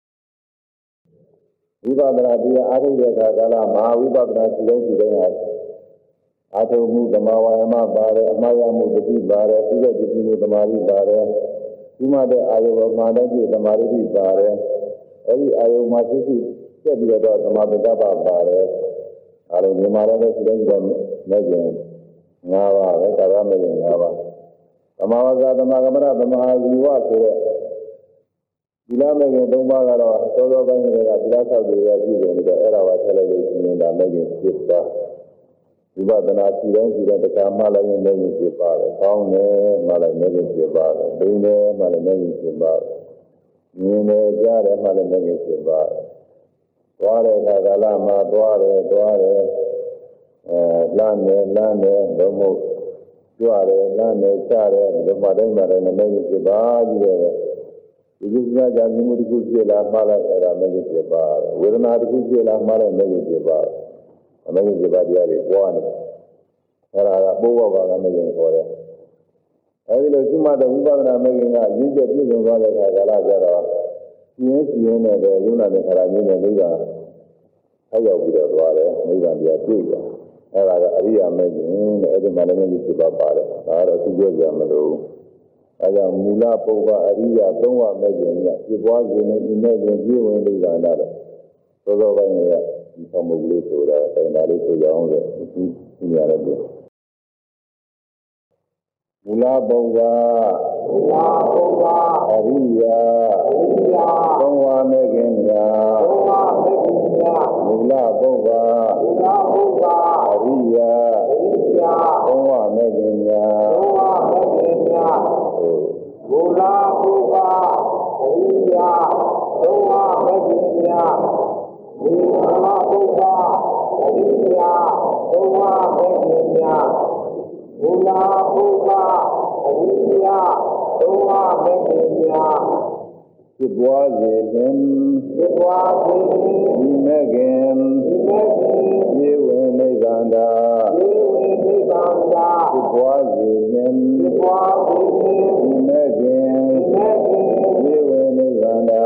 Viva the Rabia, Adia Gala, Maha, the Ato Mu, the Mawayama Bare, Mayamu, the Big Bare, Suga, the Mari Bare, Suma de Iowa, Madaki, the Mariti Bare, every Iowa Matisi, said about the Madagaba Bare. I don't know what Megan Nava, Megan Nava. The Mawaza, the Magamara, the Mahazi was ဒီလားမဲ့ခင်၃ပါးကတော့သောသောပိုင်းတွေကဒီလားဆောက်တွေကပြည့်စုံနေတော့အဲ့ဒါပါထည့်လိုက်လို့ရှိရင်ဒါမဲ့ခင်ဖြစ်သွားဝိပဿနာရှိတိုင်းတစ်ခါမှလည်းမဲ့ခင်ဖြစ်ပါတယ်။ကောင်းတယ်မှလည်းမဲ့ခင်ဖြစ်ပါတယ်။ဒိန်းတယ်မှလည်းမဲ့ခင်ဖြစ်ပါတယ်။မြင်တယ်ကြားတယ်မှလည်းမဲ့ခင်ဖြစ်ပါတယ်။သွားတဲ့အခါကာလမှာသွားတယ်လမ်းတယ်လုံးမကြွတယ်လမ်းတယ်ချတယ်ဒီမှာတိုင်းမှာလည်းမဲ့ခင်ဖြစ်ပါကြီးတယ်ဒီကိစ္စကြောင့်ဒီမှုတစ်ခုဖြစ်လာမှလည်းအဲ့ဒါမဲ့ခင်ဖြစ်ပါတယ်ဝေဒနာတစ်ခုဖြစ်လာမှလည်းမဲ့ခင်ဖြစ်ပါတယ်အမဲ့ခင်ဖြစ်ပါတရားတွေပွားနေအဲ့ဒါကပိုးဝပါကမဲ့ခင်ခေါ်တယ်အဲဒီလိုရှိမှတော့ဝိပဿနာမဲ့ခင်ကရင်းချက်ပြည့်စုံသွားတဲ့အခါကာလကျတော့ပြင်းနဲ့ပဲယုံနာတဲ့ခါရင်းနဲ့နိဗ္ဗာန်ဆက်ရောက်ပြီးတော့သွားတယ်နိဗ္ဗာန်တရားတွေ့တယ်အဲ့ဒါကအရိယာမဲ့ခင်တဲ့အဲ့ဒီမှာလည်းမဲ့ခင်ဖြစ်ပါပါတယ်ဒါကတော့သူပြောကြမလို့အဲကြောင့်မူလပုဗ္ဗအရိယာသုံးဝမဲ့ခင်ကဖြစ်ပွားခြင်းနဲ့ဒီမဲ့ခင်ပြည့်ဝင်နိဗ္ဗာန်တော့သောသောပိုင်းကဒီသမှုလေးဆိုတာတိုင်တာလေးဆိုကြအောင်လေဒီရတယ်ပြမူလပုဗ္ဗအရိယာသုံးဝမဲ့ခင်များမူလပုဗ္ဗအရိယာသုံးဝမဲ့ခင်များမူလပုဗ္ဗအရိယာသုံးဝမဲ့ခင်များမူလပုဗ္ဗအရိယာသုံးဝမဲ့ခင်များမူလပုဗ္ဗအရိယာသုံးဝမဲ့ခင်များဖြစ်ပွားစေခြင်းဒီမဲ့ခင်ဒီဝင်နိဗ္ဗာန်သာဖြစ်ပွားစေခြင်းဒီမဲ့ခင်ဒီဝင်နိဗ္ဗာန်သာ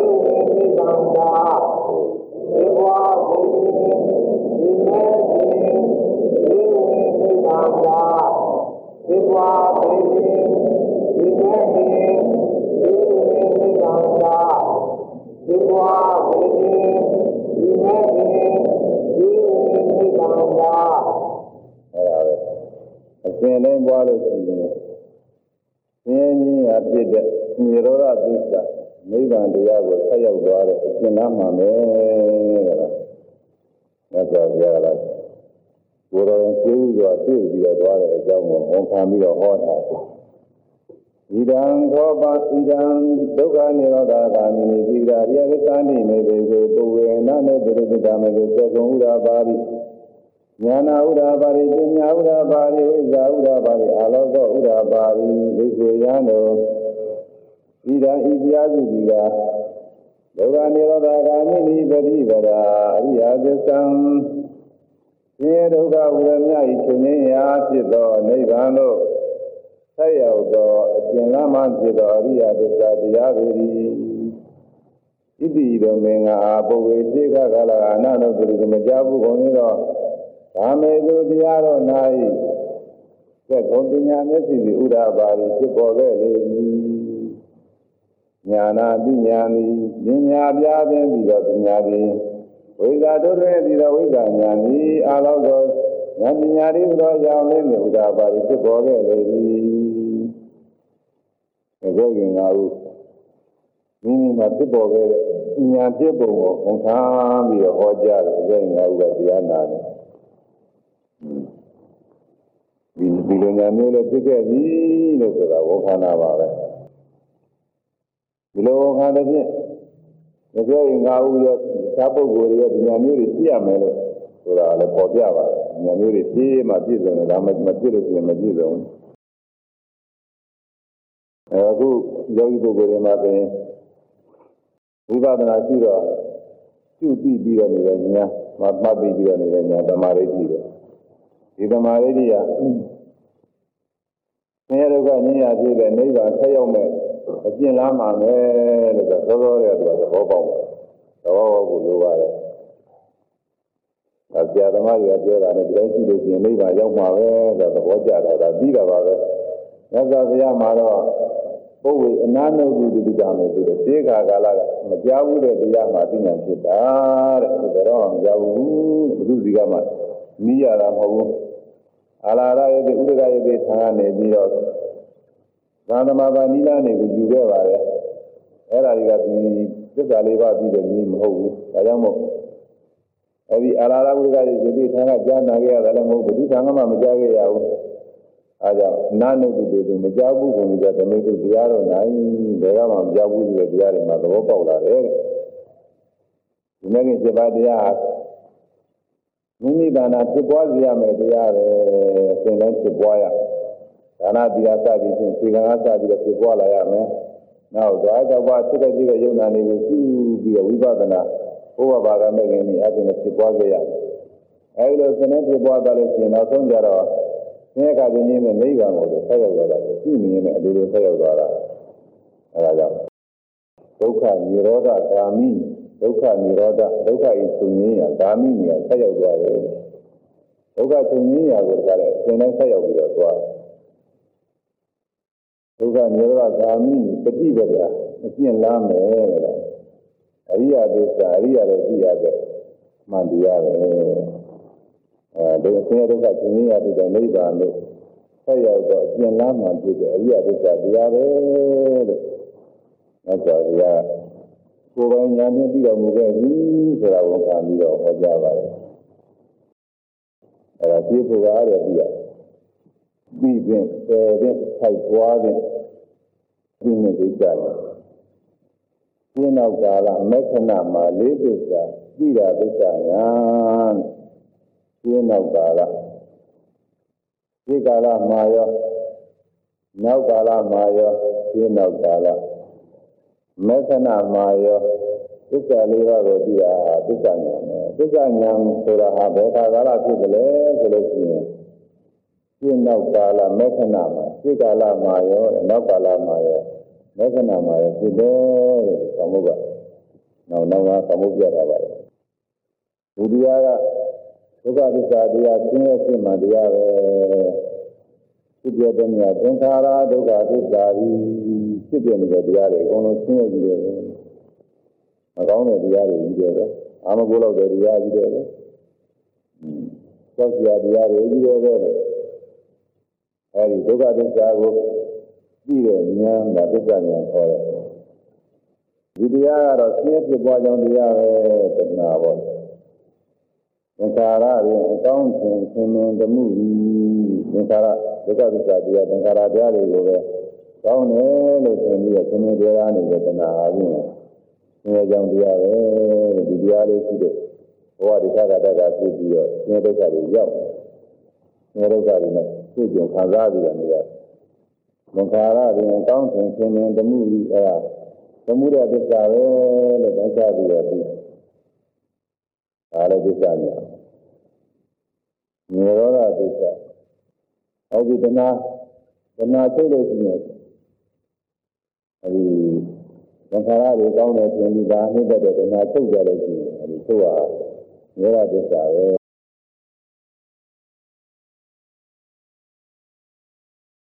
ဖြစ်ပွားစေခြင်းဒီမဲ့ခင်ဒီဝင်နိဗ္ဗာန်သာဖြစ်ပွားစေခြင်းဒီမဲ့ခင်ဒီဝင်နိဗ္ဗာန်သာဖြစ်ပွားစေခြင်းဒီမဲ့ခင်ဒီဝင်နိဗ္ဗာန်သာအဲ့ဒါပဲအစဉ်တိုင်းပွားလို့ရှိရင်ဆင်းရဲခြင်းအဖြစ်တဲ့နိရောဓသစ္စာနိဗ္ဗာန်တရားကိုဆက်ရောက်သွားတဲ့အရှင်နာမှာပဲတဲ့လားမြတ်စွာဘုရားကလည်းကိုယ်တော်ကျေးဇူးစွာတွေ့ပြီးတော့သွားတဲ့အကြောင်းကိုဝန်ခံပြီးတော့ဟောတာဣဒံခောပါဣဒံဒုက္ခနိရောဓဂာမိနိပိဒါရိယသန္တိမေဘေကိုပုဝေနနေပုရိသမေကိုသေကုံဥဒ္ဓပါရိဉာဏဥဒ္ဓပါရိပညာဥဒ္ဓပါရိဝိဇ္ဇာဥဒ္ဓပါရိအာလောကောဥဒ္ဓပါရိဒိဋ္ဌိယံတို့ဣဒံဤတရားစုဒီကဒုက္ခနိရောဓဂာမိနိပฏิပဒါအရိယသစ္စာဆင်းရဲဒုက္ခဝိရမဤချုပ်ငြိမ်းရာဖြစ်သောနိဗ္ဗာန်သို့ဆက်ရောက်သောအကျဉ်းလမ်းမှဖြစ်သောအရိယသစ္စာတရားပေ၏ဣတိတော်မင်္ဂအာပုဝေစေခကာလအနန္တပုရိသမကြဘူးကုန်သောကာမေသူတရားတော်၌သက်ကုန်ပညာမျက်စိဥဒ္ဓပါရိဖြစ်ပေါ်ခဲ့လေ၏ညာနာပညာသည်ပညာပြပင်ပြီးတော့ပညာသည်ဝိဇ္ဇာတို့တွင်ပြီးတော့ဝိဇ္ဇာဉာဏ်သည်အာလောကောဉာဏ်ပညာသည်သောကြောင့်လည်းဥဒ္ဓပါရိဖြစ်ပေါ်ခဲ့လေ၏အခုကငါတို့မိမိမှာဖြစ်ပေါ်ခဲ့တဲ့ဉာဏ်ဖြစ်ပုံကိုဝန်ခံပြီးတော့ဟောကြားတယ်အခုကငါတို့ကတရားနာတယ်ဒီလိုညာမျိုးလည်းဖြစ်ခဲ့ပြီလို့ဆိုတာဝန်ခံတာပါပဲဒီလိုဝန်ခံတဲ့ဖြင့်ဒီကြောင့်ငါဦးရောသာပုဂ္ဂိုလ်တွေရောဒီညာမျိုးတွေသိရမယ်လို့ဆိုတာလည်းပေါ်ပြပါတယ်ညာမျိုးတွေသိမှပြည့်စုံတယ်ဒါမှမပြည့်လို့ရှိရင်မပြည့်စုံဘူးအခုယောဂီပုဂ္ဂိုလ်တွေမှာဆိုရင်ဝိပဿနာရှိတော့ပြုပြီးပြီးတော့နေတဲ့ညာမှတ်ပြီးတော့နေတဲ့ညာသမာဓိရှိတယ်ဒီသမာဓိကဆင်းရဲဒုက္ခဉာဏ်ရဖြစ်တဲ့နိဗ္ဗာန်ဆက်ရောက်မဲ့အကျဉ်းလားမှာပဲလို့ဆိုသောသောတဲ့သူကသဘောပေါက်တယ်သဘောပေါက်ကိုလိုပါတယ်ဆရာသမားတွေကပြောတာနဲ့ဒီတိုင်းရှိလို့ရှိရင်နိဗ္ဗာန်ရောက်မှာပဲဆိုသဘောကျတာဒါပြီးတာပါပဲမြတ်စွာဘုရားမှာတော့ပုဝေအနာနုတုတိကမယ်ဆိုတဲ့သေခါကာလကမကြားဘူးတဲ့တရားမှာသိဉာဏ်ဖြစ်တာတဲ့ဒါတော့မကြားဘူးဘုသူစီကမှနီးရတာမဟုတ်ဘူးအာလာရယေတိဥဒကယေတိဆံကနေပြီးတော့သာသမဘာနိလနေကိုယူခဲ့ပါတယ်အဲ့ဒါတွေကဒီသစ္စာလေးပါးပြီးတဲ့နည်းမဟုတ်ဘူးဒါကြောင့်မို့အဲ့ဒီအာရဝိကရဲ့ယတိထံကကြားနာခဲ့ရတယ်လည်းမဟုတ်ဘူးဒီထံကမှမကြားခဲ့ရဘူးအားကြောင့်နာနုတုတေသူမကြောက်ဘူးဘုံကဓမေတုတရားတော်နိုင်ဘယ်ကမှမကြောက်ဘူးဆိုတဲ့တရားတွေမှာသဘောပေါက်လာတယ်ဒီနေ့က7ပါးတရားမိမိဘာနာဖြစ်ပွားစေရမယ်တရားပဲသင်တိုင်းဖြစ်ပွားရဒါနတရားစသည်ဖြင့်ခြေကံကစပြီးတော့ဖြစ်ပွားလာရမယ်နောက်ဓာတ်တော်ပါဖြစ်တဲ့ဒီကယုံနာလေးကိုရှုပြီးတော့ဝိပဿနာဘုရားဘာသာမဲ့ခင်ဒီအပြင်ဖြစ်ပွားခဲ့ရအဲဒီလိုသင်တိုင်းဖြစ်ပွားသွားလို့ရှိရင်နောက်ဆုံးကြတော့သင်္ခါပင်ကြီးနဲ့နိဗ္ဗာန်ကိုဆက်ရောက်သွားတာကိုရှုမြင်နေတဲ့အလိုလိုဆက်ရောက်သွားတာအဲဒါကြောင့်ဒုက္ခនិရောဓဂာမိဒုက္ခនិရောဓဒုက္ခဤချုပ်ငြိမ်းရာဂာမိနေဆက်ရောက်သွားတယ်ဒုက္ခချုပ်ငြိမ်းရာကိုတကားလဲသင်တိုင်းဆက်ရောက်ပြီးတော့သွားဒုက္ခនិရောဓဂာမိပฏิပဒါအကျင့်လားမယ်တဲ့အရိယသစ္စာအရိယလည်းသိရတဲ့မှန်တရားပဲအဲဒီအစဉ်ဒုက္ခချုပ်ငြိမ်းရာပြီးတဲ့နိဗ္ဗာန်လို့ဆက်ရောက်တော့အကျင့်လားမှန်ဖြစ်တဲ့အရိယသစ္စာတရားပဲလို့မြတ်စွာဘုရားကိုယ်ပိုင်ဉာဏ်နဲ့ပြီးတော်မူခဲ့ပြီဆိုတာဝန်ခံပြီးတော့ဟောကြားပါတယ်အဲဒါသိဖို့ကားရပြီးပြီးဖြင့်ပယ်ဖြင့်ထိုက်ပွားဖြင့်ဒီနေ့ကိစ္စတယ်ဒီနောက်ကာလမေခဏမှာလေးသစ္စာပြီးတာသစ္စာညာဒီနောက်ကာလဒီကာလမှာရောနောက်ကာလမှာရောဒီနောက်ကာလမေခဏမှာရောသစ္စာလေးပါးကိုသိတာသစ္စာဉာဏ်ပဲသစ္စာဉာဏ်ဆိုတာဟာဘယ်ခါကာလဖြစ်ကြလဲဆိုလို့ရှိရင်ဒီနောက်ကာလမေခဏမှာဒီကာလမှာရောနောက်ကာလမှာရောမေခဏမှာရောဖြစ်တယ်တဲ့သမုပ္ပါနောက်ကသမုပ္ပြတာပါဘုရားကဒုက္ခသစ္စာတရားသင်ရဲ့ဖြစ်မှတရားပဲဖြစ်ပြတဲ့မြတ်သင်္ခါရဒုက္ခသစ္စာကြီးဖြစ်ပြနေတဲ့တရားတွေအကုန်လုံးသင်ရကြည့်တယ်မကောင်းတဲ့တရားတွေကြီးတယ်အာမကိုလောက်တဲ့တရားကြီးတယ်ကြောက်စရာတရားတွေကြီးတယ်အဲဒီဒုက္ခသစ္စာကိုသိတဲ့ဉာဏ်ကသစ္စာဉာဏ်ခေါ်တယ်ဒီတရားကတော့သင်ဖြစ်ပွားကြောင်းတရားပဲတဏှာပေါ့သင်္ခါရရင်အကောင်းခြင်းသင်္မင်သမှုသင်္ခါရဒုက္ခသစ္စာတရားသင်္ခါရတရားတွေကိုပဲကောင်းတယ်လို့ထင်ပြီးတော့သင်္မင်တရားနေတဲ့တဏှာအပြင်သင်ရဲ့ကြောင့်တရားပဲဒီတရားလေးရှိတဲ့ဘဝဒိဋ္ဌကတ္တကဖြစ်ပြီးတော့သင်ဒုက္ခတွေရောက်သင်ဒုက္ခတွေနဲ့သိကျင်ခံစားပြီးတော့နေရသင်္ခါရရင်အကောင်းခြင်းသင်္မင်သမှုအဲဒါသမှုတဲ့သစ္စာပဲလို့သိကြပြီးတော့ပြီးဒါလည်းသစ္စာညာနိရောဓသစ္စာအဲဒီတဏှာချုပ်လို့ရှိရင်အဲဒီသင်္ခါရတွေကောင်းတယ်ဆိုရင်ဒါနှိမ့်တဲ့တဏှာချုပ်ကြလို့ရှိရင်အဲဒီချုပ်ရနိရောဓသစ္စာပဲ